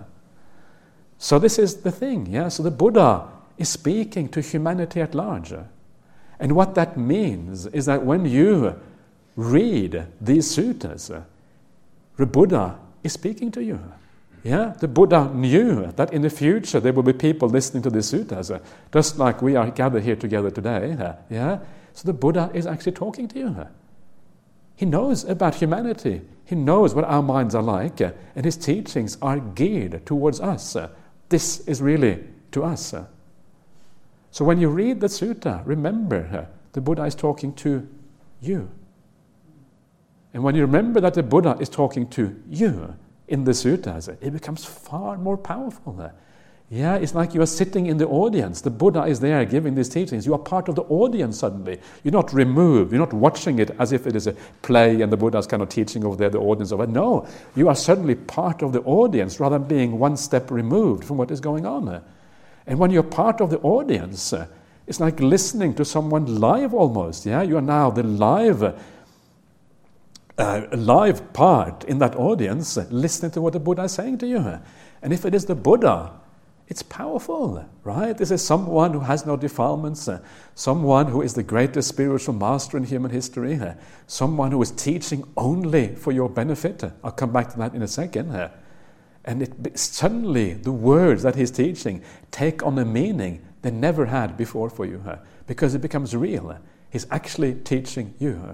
So this is the thing, yeah? So the Buddha is speaking to humanity at large. And what that means is that when you read these suttas, the Buddha is speaking to you. Yeah, the Buddha knew that in the future there will be people listening to these suttas, uh, just like we are gathered here together today. Uh, yeah, so the Buddha is actually talking to you. Uh. He knows about humanity. He knows what our minds are like, uh, and his teachings are geared towards us. Uh. This is really to us. Uh. So when you read the sutta, remember uh, the Buddha is talking to you. And when you remember that the Buddha is talking to you in the suttas, it becomes far more powerful. Yeah, it's like you are sitting in the audience. The Buddha is there giving these teachings. You are part of the audience suddenly. You're not removed. You're not watching it as if it is a play and the Buddha is kind of teaching over there, the audience over. No, you are suddenly part of the audience rather than being one step removed from what is going on. And when you're part of the audience, it's like listening to someone live almost. Yeah, you are now the live Uh, a live part in that audience, uh, listening to what the Buddha is saying to you. And if it is the Buddha, it's powerful, right? This is someone who has no defilements, uh, someone who is the greatest spiritual master in human history, uh, someone who is teaching only for your benefit. Uh, I'll come back to that in a second. Uh, and it, suddenly the words that he's teaching take on a meaning they never had before for you, uh, because it becomes real. Uh, he's actually teaching you. Uh,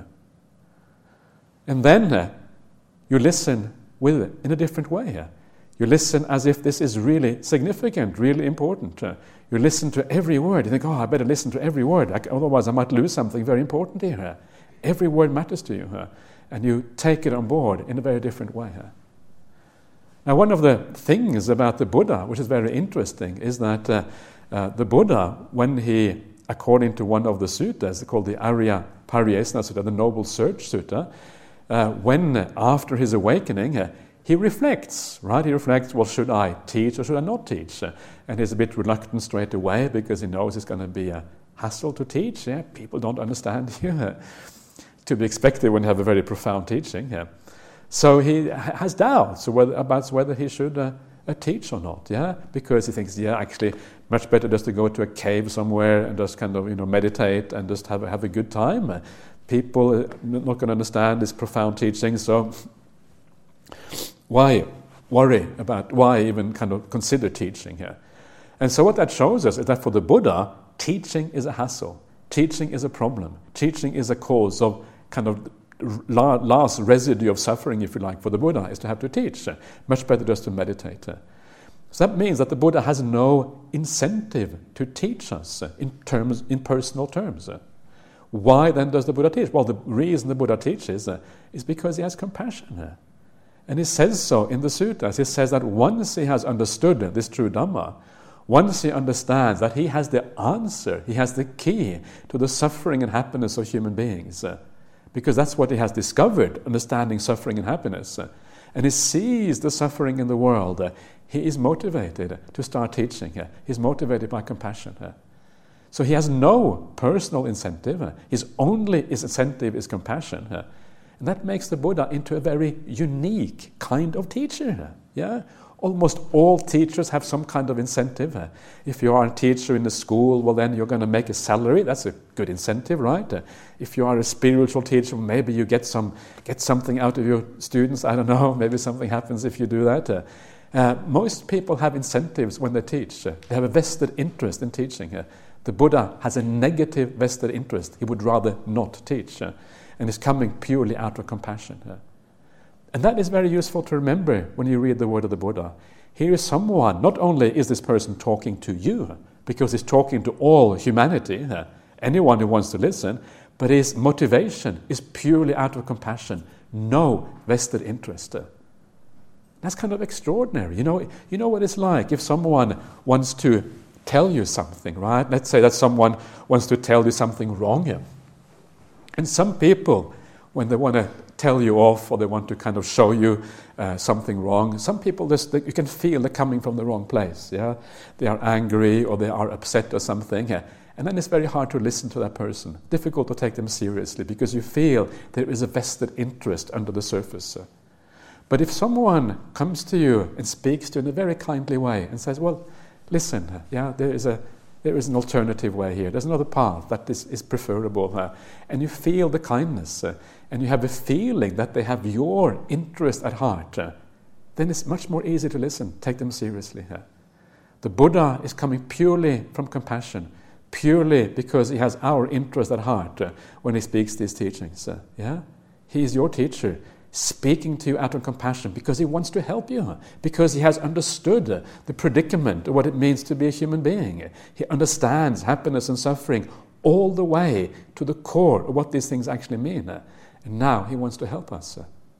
And then uh, you listen with it in a different way. Uh. You listen as if this is really significant, really important. Uh, you listen to every word. You think, oh, I better listen to every word. I, otherwise I might lose something very important here. Uh. Every word matters to you. Uh, and you take it on board in a very different way. Uh. Now, one of the things about the Buddha, which is very interesting, is that uh, uh, the Buddha, when he, according to one of the suttas, called the Arya Pariyesana Sutta, the Noble Search Sutta, Uh, when, uh, after his awakening, uh, he reflects, right? He reflects, well, should I teach or should I not teach? Uh, and he's a bit reluctant straight away because he knows it's going to be a hassle to teach. Yeah? People don't understand you. Uh, to be expected when you have a very profound teaching. Yeah? So he has doubts whether, about whether he should uh, uh, teach or not. Yeah, because he thinks, yeah, actually, much better just to go to a cave somewhere and just kind of, you know, meditate and just have a, have a good time. Uh, People are not going to understand this profound teaching, so why worry about, why even kind of consider teaching here? And so what that shows us is that for the Buddha, teaching is a hassle. Teaching is a problem. Teaching is a cause of kind of last residue of suffering, if you like, for the Buddha, is to have to teach. Much better just to meditate. So that means that the Buddha has no incentive to teach us in terms, in personal terms. Why then does the Buddha teach? Well, the reason the Buddha teaches uh, is because he has compassion. Uh, and he says so in the suttas. He says that once he has understood this true Dhamma, once he understands that he has the answer, he has the key to the suffering and happiness of human beings, uh, because that's what he has discovered, understanding suffering and happiness, uh, and he sees the suffering in the world, uh, he is motivated to start teaching. Uh, he's motivated by compassion. Uh. So he has no personal incentive. Uh, his only his incentive is compassion. Uh, and that makes the Buddha into a very unique kind of teacher. Uh, yeah? Almost all teachers have some kind of incentive. Uh, if you are a teacher in the school, well then you're going to make a salary. That's a good incentive, right? Uh, if you are a spiritual teacher, maybe you get some get something out of your students. I don't know. Maybe something happens if you do that. Uh, uh, most people have incentives when they teach. Uh, they have a vested interest in teaching. Uh, the Buddha has a negative vested interest. He would rather not teach, uh, and is coming purely out of compassion. Uh, And that is very useful to remember when you read the word of the Buddha. Here is someone, not only is this person talking to you, because he's talking to all humanity, uh, anyone who wants to listen, but his motivation is purely out of compassion, no vested interest. Uh, that's kind of extraordinary. You know, you know what it's like if someone wants to tell you something, right? Let's say that someone wants to tell you something wrong. Yeah? And some people, when they want to tell you off or they want to kind of show you uh, something wrong, some people, just, you can feel they're coming from the wrong place. Yeah, they are angry or they are upset or something. Yeah? And then it's very hard to listen to that person. Difficult to take them seriously because you feel there is a vested interest under the surface. But if someone comes to you and speaks to you in a very kindly way and says, well, listen, yeah, there is a there is an alternative way here. There's another path that is, is preferable. Uh, and you feel the kindness uh, and you have a feeling that they have your interest at heart, uh, then it's much more easy to listen, take them seriously. Uh. The Buddha is coming purely from compassion, purely because he has our interest at heart uh, when he speaks these teachings. Uh, yeah, he is your teacher, speaking to you out of compassion because he wants to help you, because he has understood uh, the predicament of what it means to be a human being. He understands happiness and suffering all the way to the core of what these things actually mean. Uh, and now he wants to help us. Uh,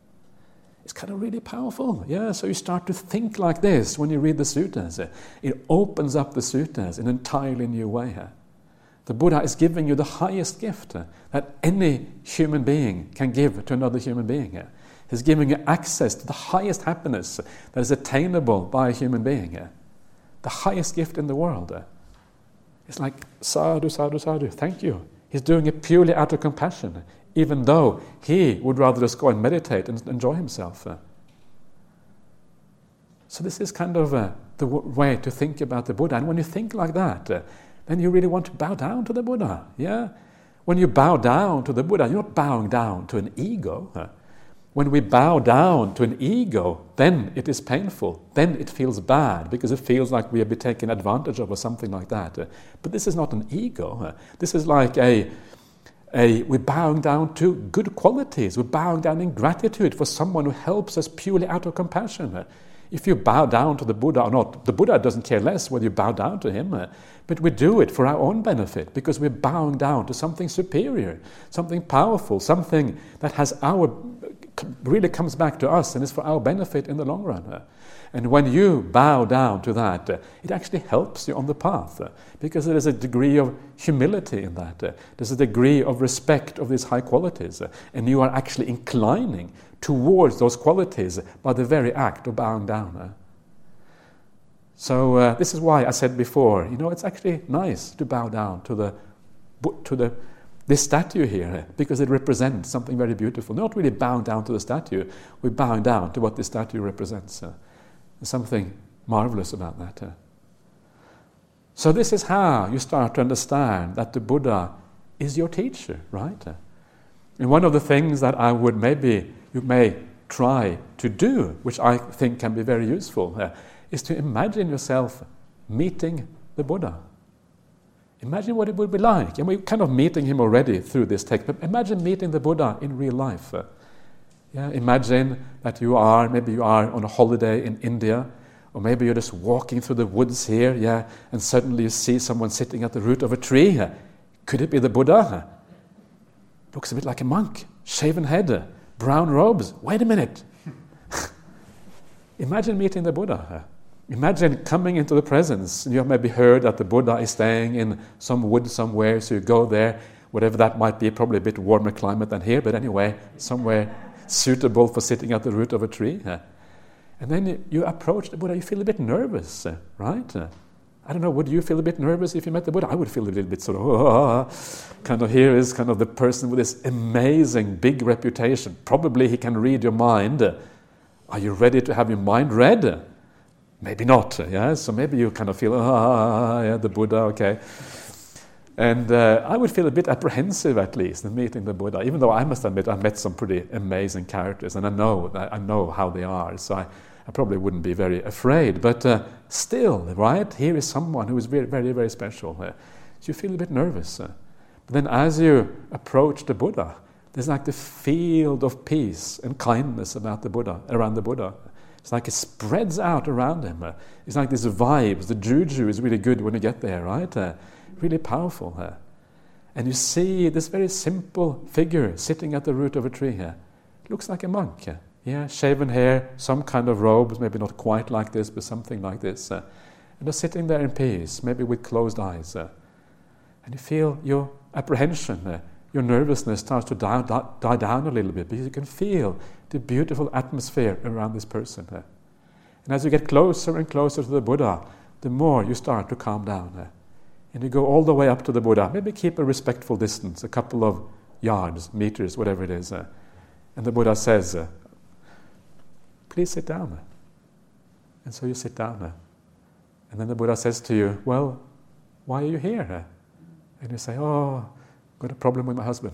it's kind of really powerful. Yeah, so you start to think like this when you read the suttas. Uh, it opens up the suttas in an entirely new way. Uh. The Buddha is giving you the highest gift uh, that any human being can give to another human being. Uh. He's giving you access to the highest happiness that is attainable by a human being. Uh. The highest gift in the world. Uh. It's like, sadhu, sadhu, sadhu, thank you. He's doing it purely out of compassion, even though he would rather just go and meditate and enjoy himself. Uh. So this is kind of uh, the w- way to think about the Buddha. And when you think like that, uh, then you really want to bow down to the Buddha. Yeah? When you bow down to the Buddha, you're not bowing down to an ego. Uh. When we bow down to an ego, then it is painful. Then it feels bad because it feels like we have been taken advantage of or something like that. Uh, but this is not an ego. Uh, this is like a, a, we're bowing down to good qualities. We're bowing down in gratitude for someone who helps us purely out of compassion. Uh, if you bow down to the Buddha or not, the Buddha doesn't care less whether you bow down to him. Uh, but we do it for our own benefit because we're bowing down to something superior, something powerful, something that has our really comes back to us and is for our benefit in the long run. Uh, and when you bow down to that, uh, it actually helps you on the path uh, because there is a degree of humility in that. Uh, there's a degree of respect of these high qualities uh, and you are actually inclining towards those qualities by the very act of bowing down. Uh. So uh, this is why I said before, you know, it's actually nice to bow down to the to the this statue here, because it represents something very beautiful. Not really bowing down to the statue, we're bowing down to what this statue represents. Uh, there's something marvelous about that. Uh. So this is how you start to understand that the Buddha is your teacher, right? Uh, and one of the things that I would maybe, you may try to do, which I think can be very useful, uh, is to imagine yourself meeting the Buddha. Imagine what it would be like. And we're kind of meeting him already through this text, but imagine meeting the Buddha in real life. Uh, yeah, imagine that you are, maybe you are on a holiday in India, or maybe you're just walking through the woods here, yeah, and suddenly you see someone sitting at the root of a tree. Uh, could it be the Buddha? Uh, looks a bit like a monk, shaven head, uh, brown robes. Wait a minute. Imagine meeting the Buddha. Uh, Imagine coming into the presence. You have maybe heard that the Buddha is staying in some wood somewhere, so you go there, whatever that might be, probably a bit warmer climate than here, but anyway, somewhere suitable for sitting at the root of a tree. Uh, and then you, you approach the Buddha, you feel a bit nervous, uh, right? Uh, I don't know, would you feel a bit nervous if you met the Buddha? I would feel a little bit sort of, oh, kind of here is kind of the person with this amazing big reputation. Probably he can read your mind. Uh, are you ready to have your mind read? Uh, maybe not, uh, yeah? So maybe you kind of feel, ah, yeah, the Buddha, okay. And uh, I would feel a bit apprehensive, at least, in meeting the Buddha, even though I must admit I met some pretty amazing characters, and I know I know how they are, so I, I probably wouldn't be very afraid. But uh, still, right, here is someone who is very, very, very special. Uh, so you feel a bit nervous. Uh. But then as you approach the Buddha, there's like the field of peace and kindness about the Buddha, around the Buddha. It's like it spreads out around him. Uh. It's like these vibes. The juju is really good when you get there, right? Uh, really powerful here. Uh. And you see this very simple figure sitting at the root of a tree here. It looks like a monk. Uh. Yeah, shaven hair, some kind of robes, maybe not quite like this, but something like this. Uh. And they're sitting there in peace, maybe with closed eyes. Uh. And you feel your apprehension, uh, your nervousness starts to die, die, die down a little bit, because you can feel the beautiful atmosphere around this person. Uh. And as you get closer and closer to the Buddha, the more you start to calm down. Uh. And you go all the way up to the Buddha. Maybe keep a respectful distance, a couple of yards, meters, whatever it is. Uh. And the Buddha says, uh, please sit down. And so you sit down. And then the Buddha says to you, well, why are you here? And you say, oh, got a problem with my husband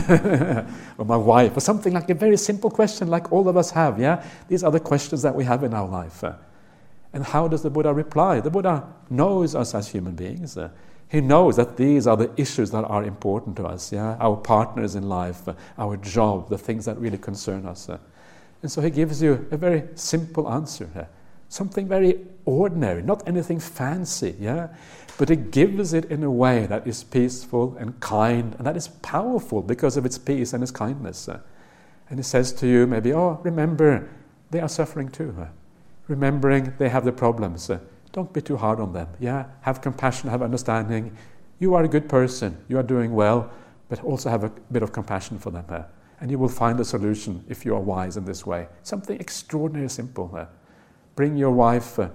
or my wife, or something like a very simple question like all of us have. Yeah, these are the questions that we have in our life. And how does the Buddha reply? The Buddha knows us as human beings. He knows that these are the issues that are important to us. Yeah, our partners in life, our job, the things that really concern us. And so he gives you a very simple answer, uh, something very ordinary, not anything fancy, yeah? But he gives it in a way that is peaceful and kind, and that is powerful because of its peace and its kindness. Uh. And he says to you maybe, oh, remember, they are suffering too. Uh. Remembering they have the problems. Uh. Don't be too hard on them, yeah? Have compassion, have understanding. You are a good person, you are doing well, but also have a bit of compassion for them. Uh. And you will find a solution if you are wise in this way. Something extraordinarily simple. Uh, bring your wife uh,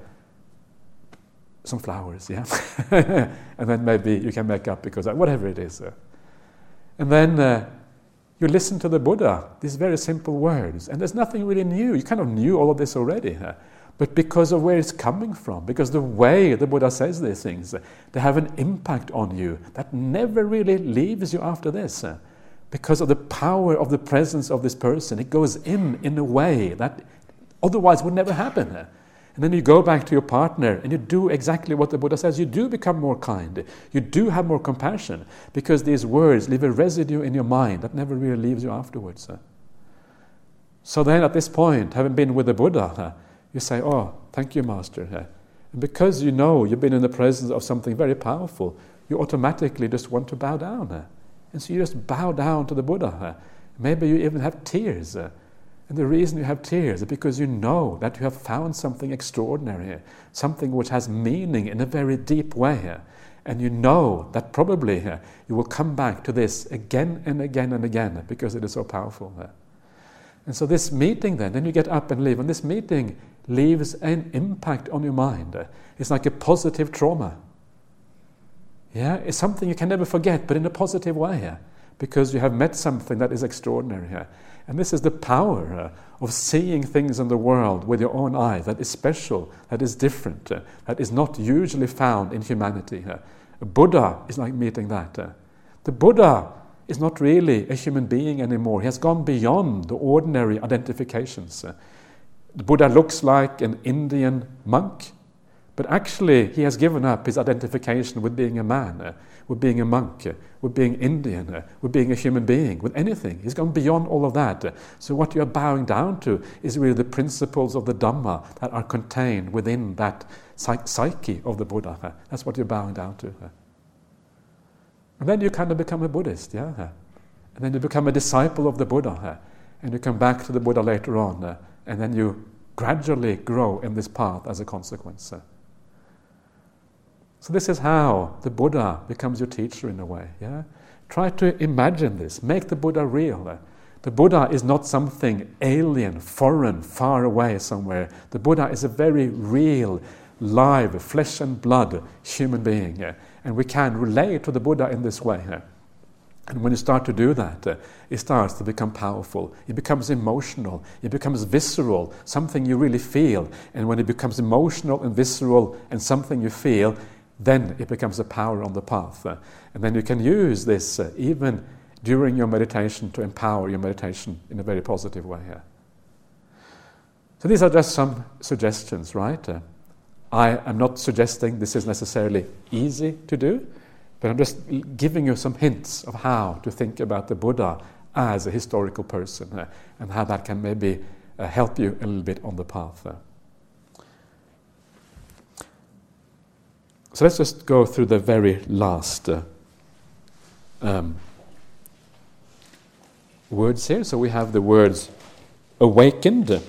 some flowers, yeah? And then maybe you can make up because of whatever it is. Uh. And then uh, you listen to the Buddha, these very simple words. And there's nothing really new. You kind of knew all of this already. Uh, but because of where it's coming from, because the way the Buddha says these things, uh, they have an impact on you that never really leaves you after this. Uh. Because of the power of the presence of this person, it goes in in a way that otherwise would never happen. And then you go back to your partner and you do exactly what the Buddha says. You do become more kind. You do have more compassion because these words leave a residue in your mind that never really leaves you afterwards. So then at this point, having been with the Buddha, you say, oh, thank you, Master. And because you know you've been in the presence of something very powerful, you automatically just want to bow down. And so you just bow down to the Buddha. Maybe you even have tears. And the reason you have tears is because you know that you have found something extraordinary, something which has meaning in a very deep way. And you know that probably you will come back to this again and again and again because it is so powerful. And so this meeting then, then you get up and leave, and this meeting leaves an impact on your mind. It's like a positive trauma. Yeah, it's something you can never forget, but in a positive way, yeah, because you have met something that is extraordinary here. Yeah. And this is the power uh, of seeing things in the world with your own eyes that is special, that is different, uh, that is not usually found in humanity. Uh. A Buddha is like meeting that. Uh. The Buddha is not really a human being anymore. He has gone beyond the ordinary identifications. Uh. The Buddha looks like an Indian monk, but actually, he has given up his identification with being a man, uh, with being a monk, uh, with being Indian, uh, with being a human being, with anything. He's gone beyond all of that. Uh, so what you are bowing down to is really the principles of the Dhamma that are contained within that psych- psyche of the Buddha. Uh, that's what you're bowing down to. Uh. And then you kind of become a Buddhist, yeah? Uh. And then you become a disciple of the Buddha. Uh. And you come back to the Buddha later on, uh, and then you gradually grow in this path as a consequence. Uh. So this is how the Buddha becomes your teacher in a way. Yeah, try to imagine this. Make the Buddha real. Uh. The Buddha is not something alien, foreign, far away somewhere. The Buddha is a very real, live, flesh and blood human being. Uh. And we can relate to the Buddha in this way. Uh. And when you start to do that, uh, it starts to become powerful. It becomes emotional. It becomes visceral, something you really feel. And when it becomes emotional and visceral and something you feel, then it becomes a power on the path. Uh, and then you can use this uh, even during your meditation to empower your meditation in a very positive way here. So these are just some suggestions, right? Uh, I am not suggesting this is necessarily easy to do, but I'm just giving you some hints of how to think about the Buddha as a historical person uh, and how that can maybe uh, help you a little bit on the path. Uh. So let's just go through the very last uh, um, words here. So we have the words awakened.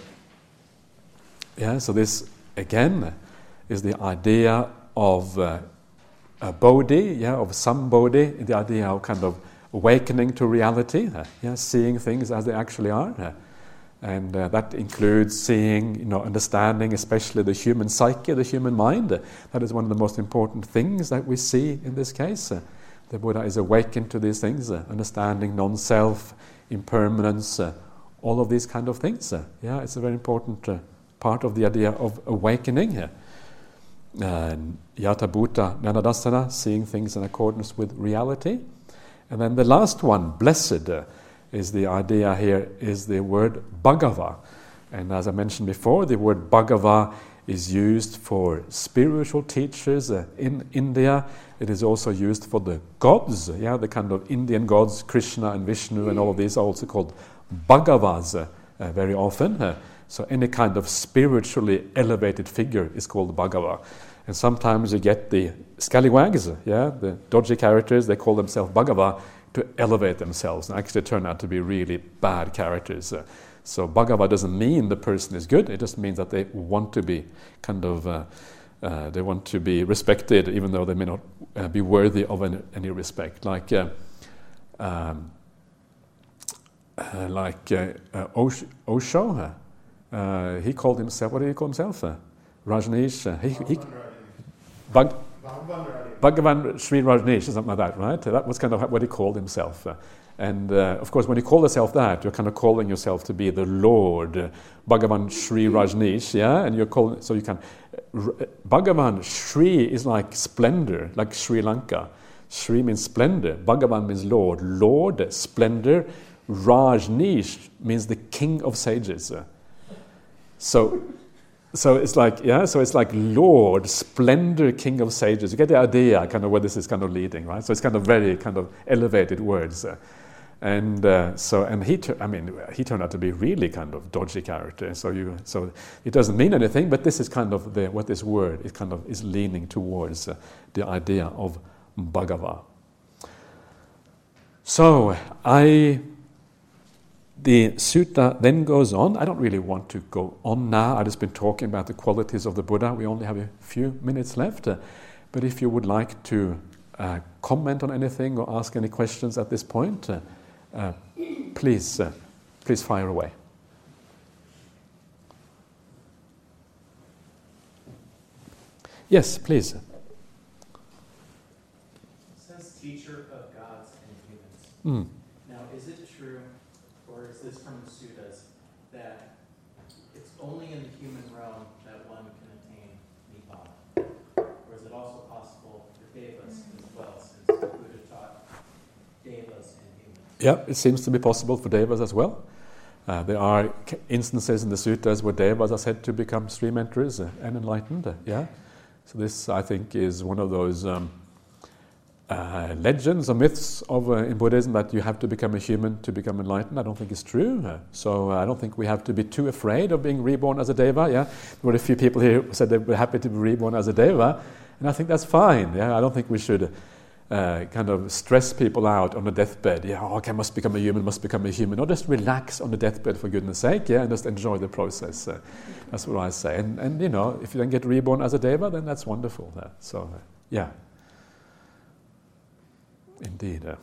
Yeah, so this again is the idea of uh, a bodhi, yeah, of some bodhi, the idea of kind of awakening to reality, uh, yeah, seeing things as they actually are. Uh, and uh, that includes seeing, you know, understanding especially the human psyche, the human mind. Uh, that is one of the most important things that we see in this case. Uh, the Buddha is awakened to these things, uh, understanding non-self, impermanence, uh, all of these kind of things. Uh, yeah, it's a very important uh, part of the idea of awakening. Uh, and Yata Bhuta Nanadasana, seeing things in accordance with reality. And then the last one, blessed, uh, is the idea here, is the word Bhagava. And as I mentioned before, the word Bhagava is used for spiritual teachers uh, in India. It is also used for the gods, yeah, the kind of Indian gods, Krishna and Vishnu, and all of these are also called Bhagavas uh, uh, very often. Uh, so any kind of spiritually elevated figure is called Bhagava. And sometimes you get the scallywags, yeah, the dodgy characters, they call themselves Bhagava to elevate themselves and actually turn out to be really bad characters. Uh, so Bhagava doesn't mean the person is good, it just means that they want to be kind of, uh, uh, they want to be respected even though they may not uh, be worthy of any, any respect. Like uh, um, uh, like uh, uh, Osho, Osho uh, he called himself, what did he call himself? Uh, Rajneesh, uh, he, he, Bhag, Bhagavan Sri Rajneesh, or something like that, right? That was kind of what he called himself. Uh, and uh, of course, when you call yourself that, you're kind of calling yourself to be the Lord, uh, Bhagavan Sri Rajneesh, yeah? And you're calling, so you can, uh, Bhagavan Sri is like splendor, like Sri Lanka. Sri means splendor, Bhagavan means Lord. Lord, splendor, Rajneesh means the king of sages. Uh, so, So it's like, yeah, so it's like Lord, splendor, king of sages. You get the idea kind of where this is kind of leading, right? So it's kind of very kind of elevated words. Uh, and uh, so, and he, tur- I mean, he turned out to be really kind of dodgy character. So you, so it doesn't mean anything, but this is kind of the, what this word is kind of is leaning towards, uh, the idea of Bhagava. So I... The sutta then goes on. I don't really want to go on now. I've just been talking about the qualities of the Buddha. We only have a few minutes left. Uh, but if you would like to uh, comment on anything or ask any questions at this point, uh, uh, please, uh, please fire away. Yes, please. It says teacher of gods and humans. Mm. Now, is it true, or is this from the suttas, that it's only in the human realm that one can attain Nibbana? Or is it also possible for devas as well, since the Buddha taught devas and humans? Yeah, it seems to be possible for devas as well. Uh, there are instances in the suttas where devas are said to become stream enterers uh, and enlightened. Uh, yeah, so this I think is one of those um, uh, legends or myths of uh, in Buddhism that you have to become a human to become enlightened. I don't think it's true. Uh, so uh, I don't think we have to be too afraid of being reborn as a deva. Yeah, there were a few people here who said they were happy to be reborn as a deva, and I think that's fine. Yeah, I don't think we should uh, kind of stress people out on the deathbed. Yeah, oh, okay, must become a human, must become a human. Or just relax on the deathbed for goodness sake, yeah, and just enjoy the process. Uh, that's what I say. And, and, you know, if you then get reborn as a deva, then that's wonderful. Uh, so, uh, yeah. Indeed. Uh.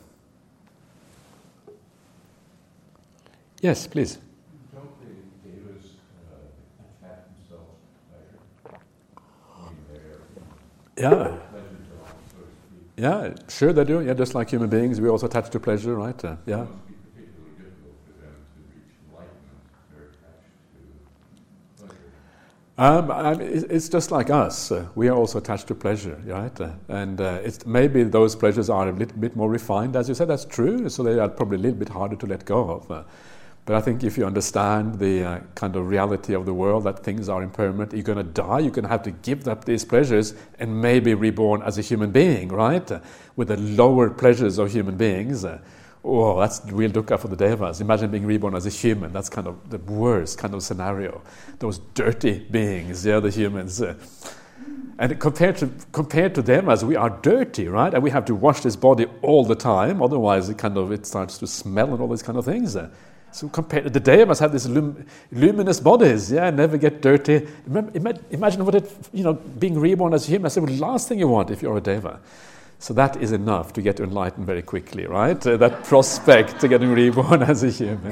Yes, please. Don't the devas uh, attach themselves to pleasure? I mean, they're Yeah. pleasure to all, so to speak. Yeah, sure they do. Yeah, just like human beings, we also attach to pleasure, right? Uh, yeah. It must be particularly difficult for them to reach enlightenment. They're attached to pleasure. Um, I mean, it's it's just like us. Uh, we are also attached to pleasure, right? Uh, and uh, it's maybe those pleasures are a little bit more refined, as you said. That's true. So they are probably a little bit harder to let go of. Uh, but I think if you understand the uh, kind of reality of the world, that things are impermanent, you're going to die. You're going to have to give up these pleasures and maybe reborn as a human being, right? Uh, with the lower pleasures of human beings. Uh, Oh, that's the real dukkha for the devas. Imagine being reborn as a human. That's kind of the worst kind of scenario. Those dirty beings, yeah, the humans. Uh, and compared to compared to devas, we are dirty, right? And we have to wash this body all the time. Otherwise, it kind of it starts to smell and all these kind of things. Uh, so compared, the devas have these lum, luminous bodies, yeah, never get dirty. Remember, imagine what it, you know, being reborn as a human. I said, well, the last thing you want if you're a deva. So that is enough to get enlightened very quickly, right? Uh, that prospect to getting reborn as a human.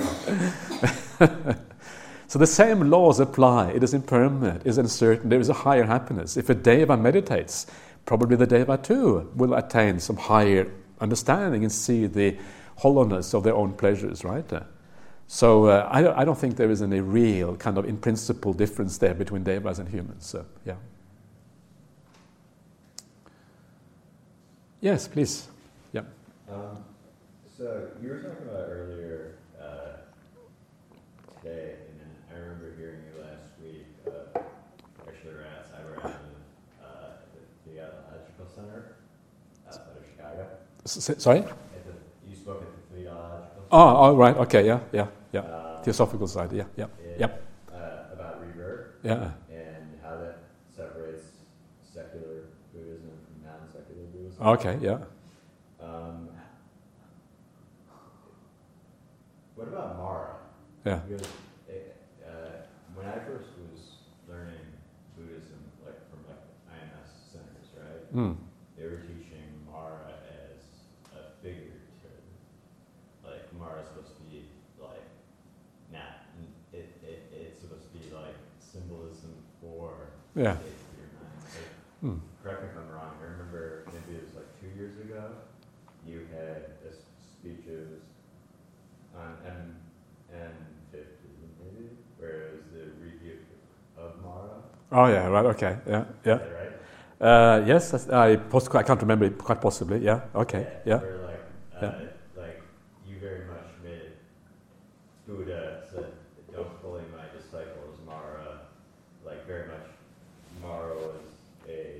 So the same laws apply. It is impermanent, it is uncertain. There is a higher happiness. If a deva meditates, probably the deva too will attain some higher understanding and see the hollowness of their own pleasures, right? Uh, so uh, I, don't, I don't think there is any real kind of in principle difference there between devas and humans. So, yeah. Yes, please. Yeah. Um, so you were talking about earlier uh, today, and then I remember hearing you last week. Uh, actually, we're at Cyber Island, uh, at the Theological Center outside of Chicago. S- sorry? At the, you spoke at the Theological Center. Oh, oh, right. Okay. Yeah. Yeah. Yeah. Um, Theosophical side. Yeah. Yeah. and, Yep. Uh, about rebirth Yeah. and how that separates secular Buddhism from non-secular Buddhism. Okay. Yeah. Um, what about Mara? Yeah. Because it, uh, when I first was learning Buddhism, like from like I M S centers, right? Mm. They were teaching Mara as a figure to, like Mara is supposed to be like, not, it, it, it's supposed to be like symbolism for Yeah. states of your mind. Like, Mm. correct me if I'm wrong, I remember maybe it was like two years ago, you had a s- speech, it was on M N fifteen maybe, where it was the rebuke of Mara. Oh yeah. Right. Okay. Yeah. Is Yeah. that right? Uh, yes. That's, I poss- I can't remember it quite possibly. Yeah. Okay. Yeah. Where like, uh, Yeah. like you very much made Buddha said, don't bully my disciples, Mara. Like very much, Mara was a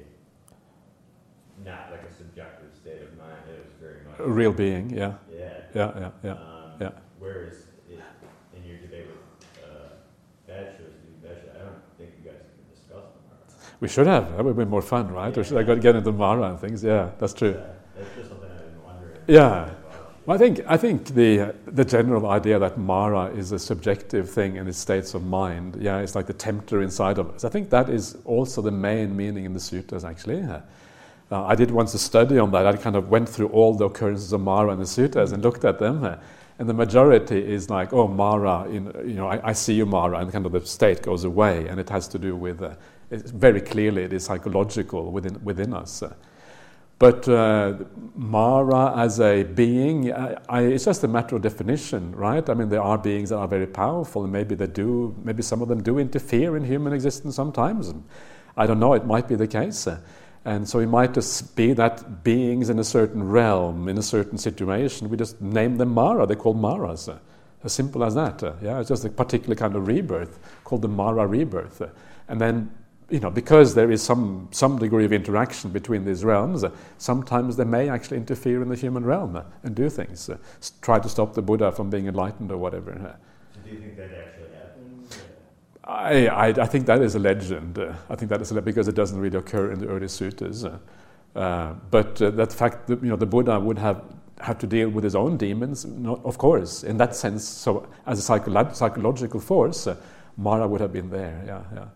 not like a subjective state of mind. It was very much A real being. Yeah. yeah. Yeah. Yeah. Yeah. Um, yeah. Whereas it, in your debate with uh, Bachelor, Steve Bachelor, I don't think you guys can discuss Mara. We should have. That would be more fun, right? Or should I go get into Mara and things? Yeah. That's true. Yeah, that's just something I've been wondering. Yeah. Well, I think I think the the general idea that Mara is a subjective thing in its states of mind, yeah, it's like the tempter inside of us. I think that is also the main meaning in the sutras, actually. Uh, I did once a study on that. I kind of went through all the occurrences of Mara in the sutras and looked at them, uh, and the majority is like, oh, Mara, in, you know, I, I see you, Mara, and kind of the state goes away, and it has to do with, uh, it's very clearly it is psychological within within us. Uh, But uh, Mara as a being, I, I, it's just a matter of definition, right? I mean, there are beings that are very powerful, and maybe they do, maybe some of them do interfere in human existence sometimes. I don't know, it might be the case. And so it might just be that beings in a certain realm, in a certain situation, we just name them Mara, they're called Maras. As simple as that. Yeah, it's just a particular kind of rebirth called the Mara rebirth. And then, you know, because there is some, some degree of interaction between these realms, uh, sometimes they may actually interfere in the human realm uh, and do things, uh, s- try to stop the Buddha from being enlightened or whatever. Uh, So do you think that actually happened? I, I, I think that is a legend. Uh, I think that is a le- because it doesn't really occur in the early sutras. Uh, Uh, but uh, that fact that you know the Buddha would have have to deal with his own demons, not, of course, in that sense. So as a psycholo- psychological force, uh, Mara would have been there. Yeah, yeah.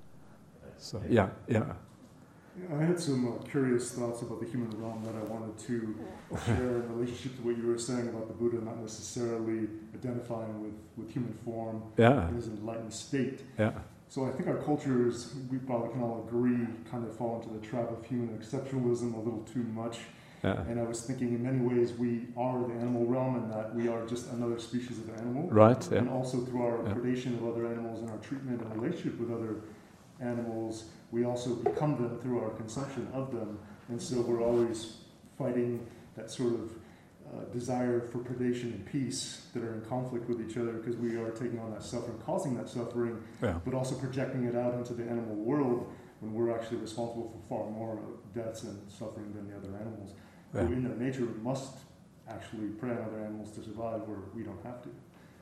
So yeah, yeah. I had some uh, curious thoughts about the human realm that I wanted to share in relationship to what you were saying about the Buddha not necessarily identifying with, with human form Yeah. in his enlightened state. Yeah. So I think our cultures, we probably can all agree, kind of fall into the trap of human exceptionalism a little too much. Yeah. And I was thinking in many ways we are the animal realm and that we are just another species of animal. Right. Yeah. And also through our Yeah. predation of other animals and our treatment and relationship with other animals, we also become them through our consumption of them. And so we're always fighting that sort of uh, desire for predation and peace that are in conflict with each other because we are taking on that suffering, causing that suffering, Yeah. but also projecting it out into the animal world when we're actually responsible for far more deaths and suffering than the other animals. Yeah. Who in their nature must actually prey on other animals to survive where we don't have to.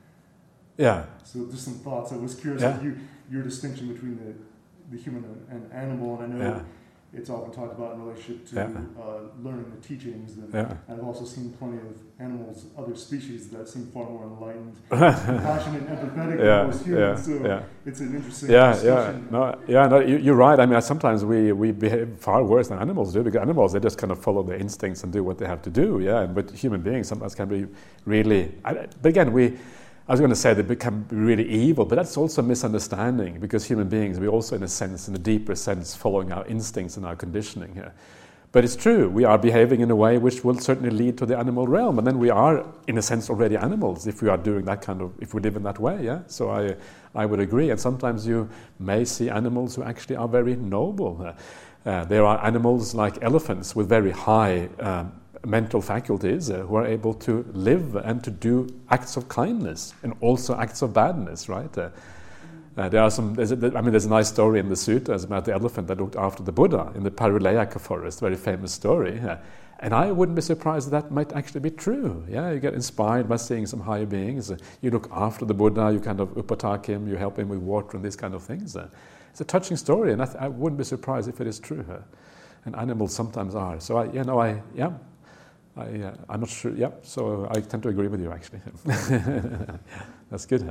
Yeah. So just some thoughts. I was curious Yeah. about you, your distinction between the, the human and, and animal, and I know Yeah. it's often talked about in relationship to Yeah. uh, learning the teachings. And Yeah. I've also seen plenty of animals, other species that seem far more enlightened, compassionate, and empathetic Yeah, than most humans. yeah, so yeah. it's an interesting Yeah, yeah, distinction. no, yeah, no, you, you're right. I mean, sometimes we, we behave far worse than animals do, because animals, they just kind of follow their instincts and do what they have to do, yeah, but human beings sometimes can be really, I, but again, we, I was going to say they become really evil, but that's also a misunderstanding, because human beings, we also, in a sense, in a deeper sense, following our instincts and our conditioning here. But it's true, we are behaving in a way which will certainly lead to the animal realm, and then we are, in a sense, already animals if we are doing that kind of, if we live in that way, yeah? So I, I would agree, and sometimes you may see animals who actually are very noble. Uh, uh, there are animals like elephants with very high um, mental faculties uh, who are able to live and to do acts of kindness and also acts of badness, right? Uh, Uh, there are some. There's a, I mean, there's a nice story in the sutras about the elephant that looked after the Buddha in the Parulayaka forest. Very famous story, uh, and I wouldn't be surprised that, that might actually be true. Yeah, you get inspired by seeing some higher beings. Uh, you look after the Buddha. You kind of upatake him. You help him with water and these kind of things. Uh, it's a touching story, and I, th- I wouldn't be surprised if it is true. Uh, and animals sometimes are. So I, you know, I yeah, I uh, I'm not sure. Yeah, so I tend to agree with you actually. That's good. Huh?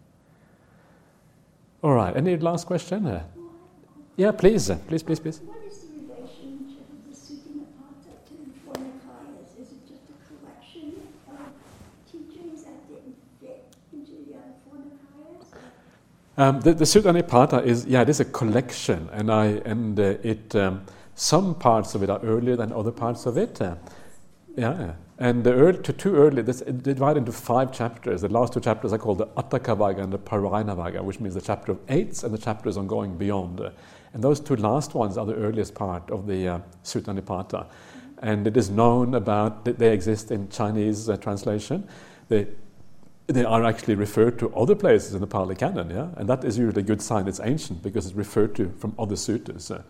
All right. Any last question? Uh, yeah, please, uh, please, please, please. What is the relationship of the Sutta-Nipata to the Four Nikayas? Is it just a collection of teachings that didn't fit into the other Four Nikayas? Um, the the Sutta-Nipata is yeah, it is a collection, and I and uh, it um, some parts of it are earlier than other parts of it. Uh, yeah. And the early, to two early, this it divided into five chapters. The last two chapters are called the Atthakavagga and the Parayanavagga, which means the chapter of eights and the chapters on going beyond. Uh, and those two last ones are the earliest part of the uh, Sutta Nipata. And it is known about, that they exist in Chinese uh, translation. They, they are actually referred to other places in the Pali Canon, yeah? And that is usually a good sign it's ancient, because it's referred to from other suttas. Uh,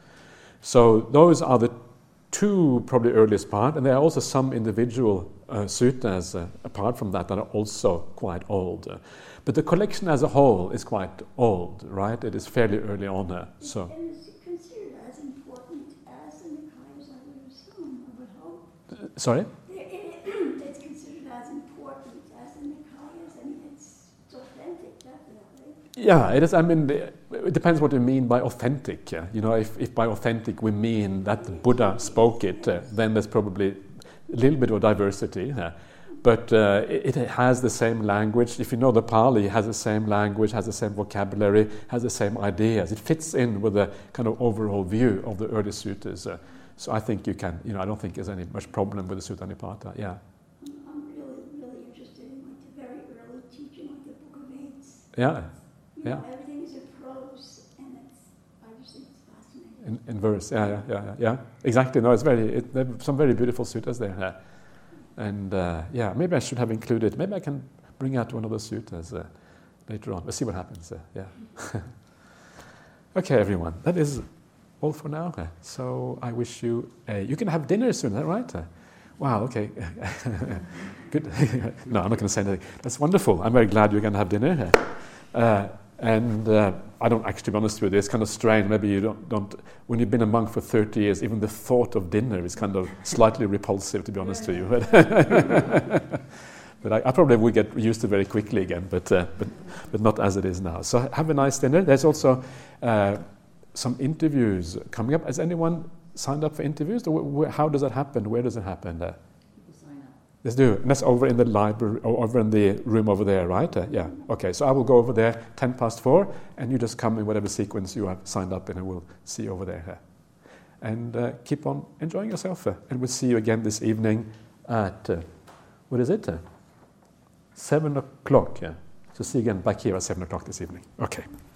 so those are the two probably earliest part, and there are also some individual uh, suttas uh, apart from that that are also quite old. Uh, but the collection as a whole is quite old, right? It is fairly early on. Uh, so. And is it considered as important as the Nikayas, I would assume, I would hope? Uh, sorry? It, it, it's considered as important as the Nikayas. I mean, it's, it's authentic, definitely. Yeah, it is. I mean, it depends what you mean by authentic. Yeah? You know, if, if by authentic we mean that the Buddha spoke it, uh, then there's probably a little bit of diversity. Uh, but uh, it, it has the same language. If you know the Pali, it has the same language, has the same vocabulary, has the same ideas. It fits in with the kind of overall view of the early suttas. Uh, so I think you can, you know, I don't think there's any much problem with the Sutta Nipata. Yeah. I'm really, really interested in like the very early teaching, like the Book of Eights. Yeah. You Yeah. know, everything is in prose, and it's, I just think it's fascinating. In, in verse, yeah, yeah, yeah, yeah, yeah. Exactly. No, it's very. It, there are some very beautiful suttas there, uh, and uh, yeah, maybe I should have included. Maybe I can bring out one of those suttas uh, later on. We'll see what happens. Uh, yeah. Okay, everyone. That is all for now. Uh, so I wish you. A, you can have dinner soon. Is that right? Uh, wow. Okay. Good. No, I'm not going to say anything. That's wonderful. I'm very glad you're going to have dinner. Uh, and uh, I don't actually, to be honest with you, it's kind of strange. Maybe you don't, don't, when you've been a monk for thirty years, even the thought of dinner is kind of slightly repulsive, to be honest with you. But, but I, I probably would get used to it very quickly again, but, uh, but, but not as it is now. So have a nice dinner. There's also uh, some interviews coming up. Has anyone signed up for interviews? Or wh- wh- how does that happen? Where does it happen? Uh, Let's do it. And that's over in the library, or over in the room over there, right? Uh, yeah. Okay, so I will go over there ten past four, and you just come in whatever sequence you have signed up in, and we'll see you over there. Uh, and uh, keep on enjoying yourself. Uh, and we'll see you again this evening at, uh, what is it? Uh, seven o'clock, yeah. So see you again back here at seven o'clock this evening. Okay.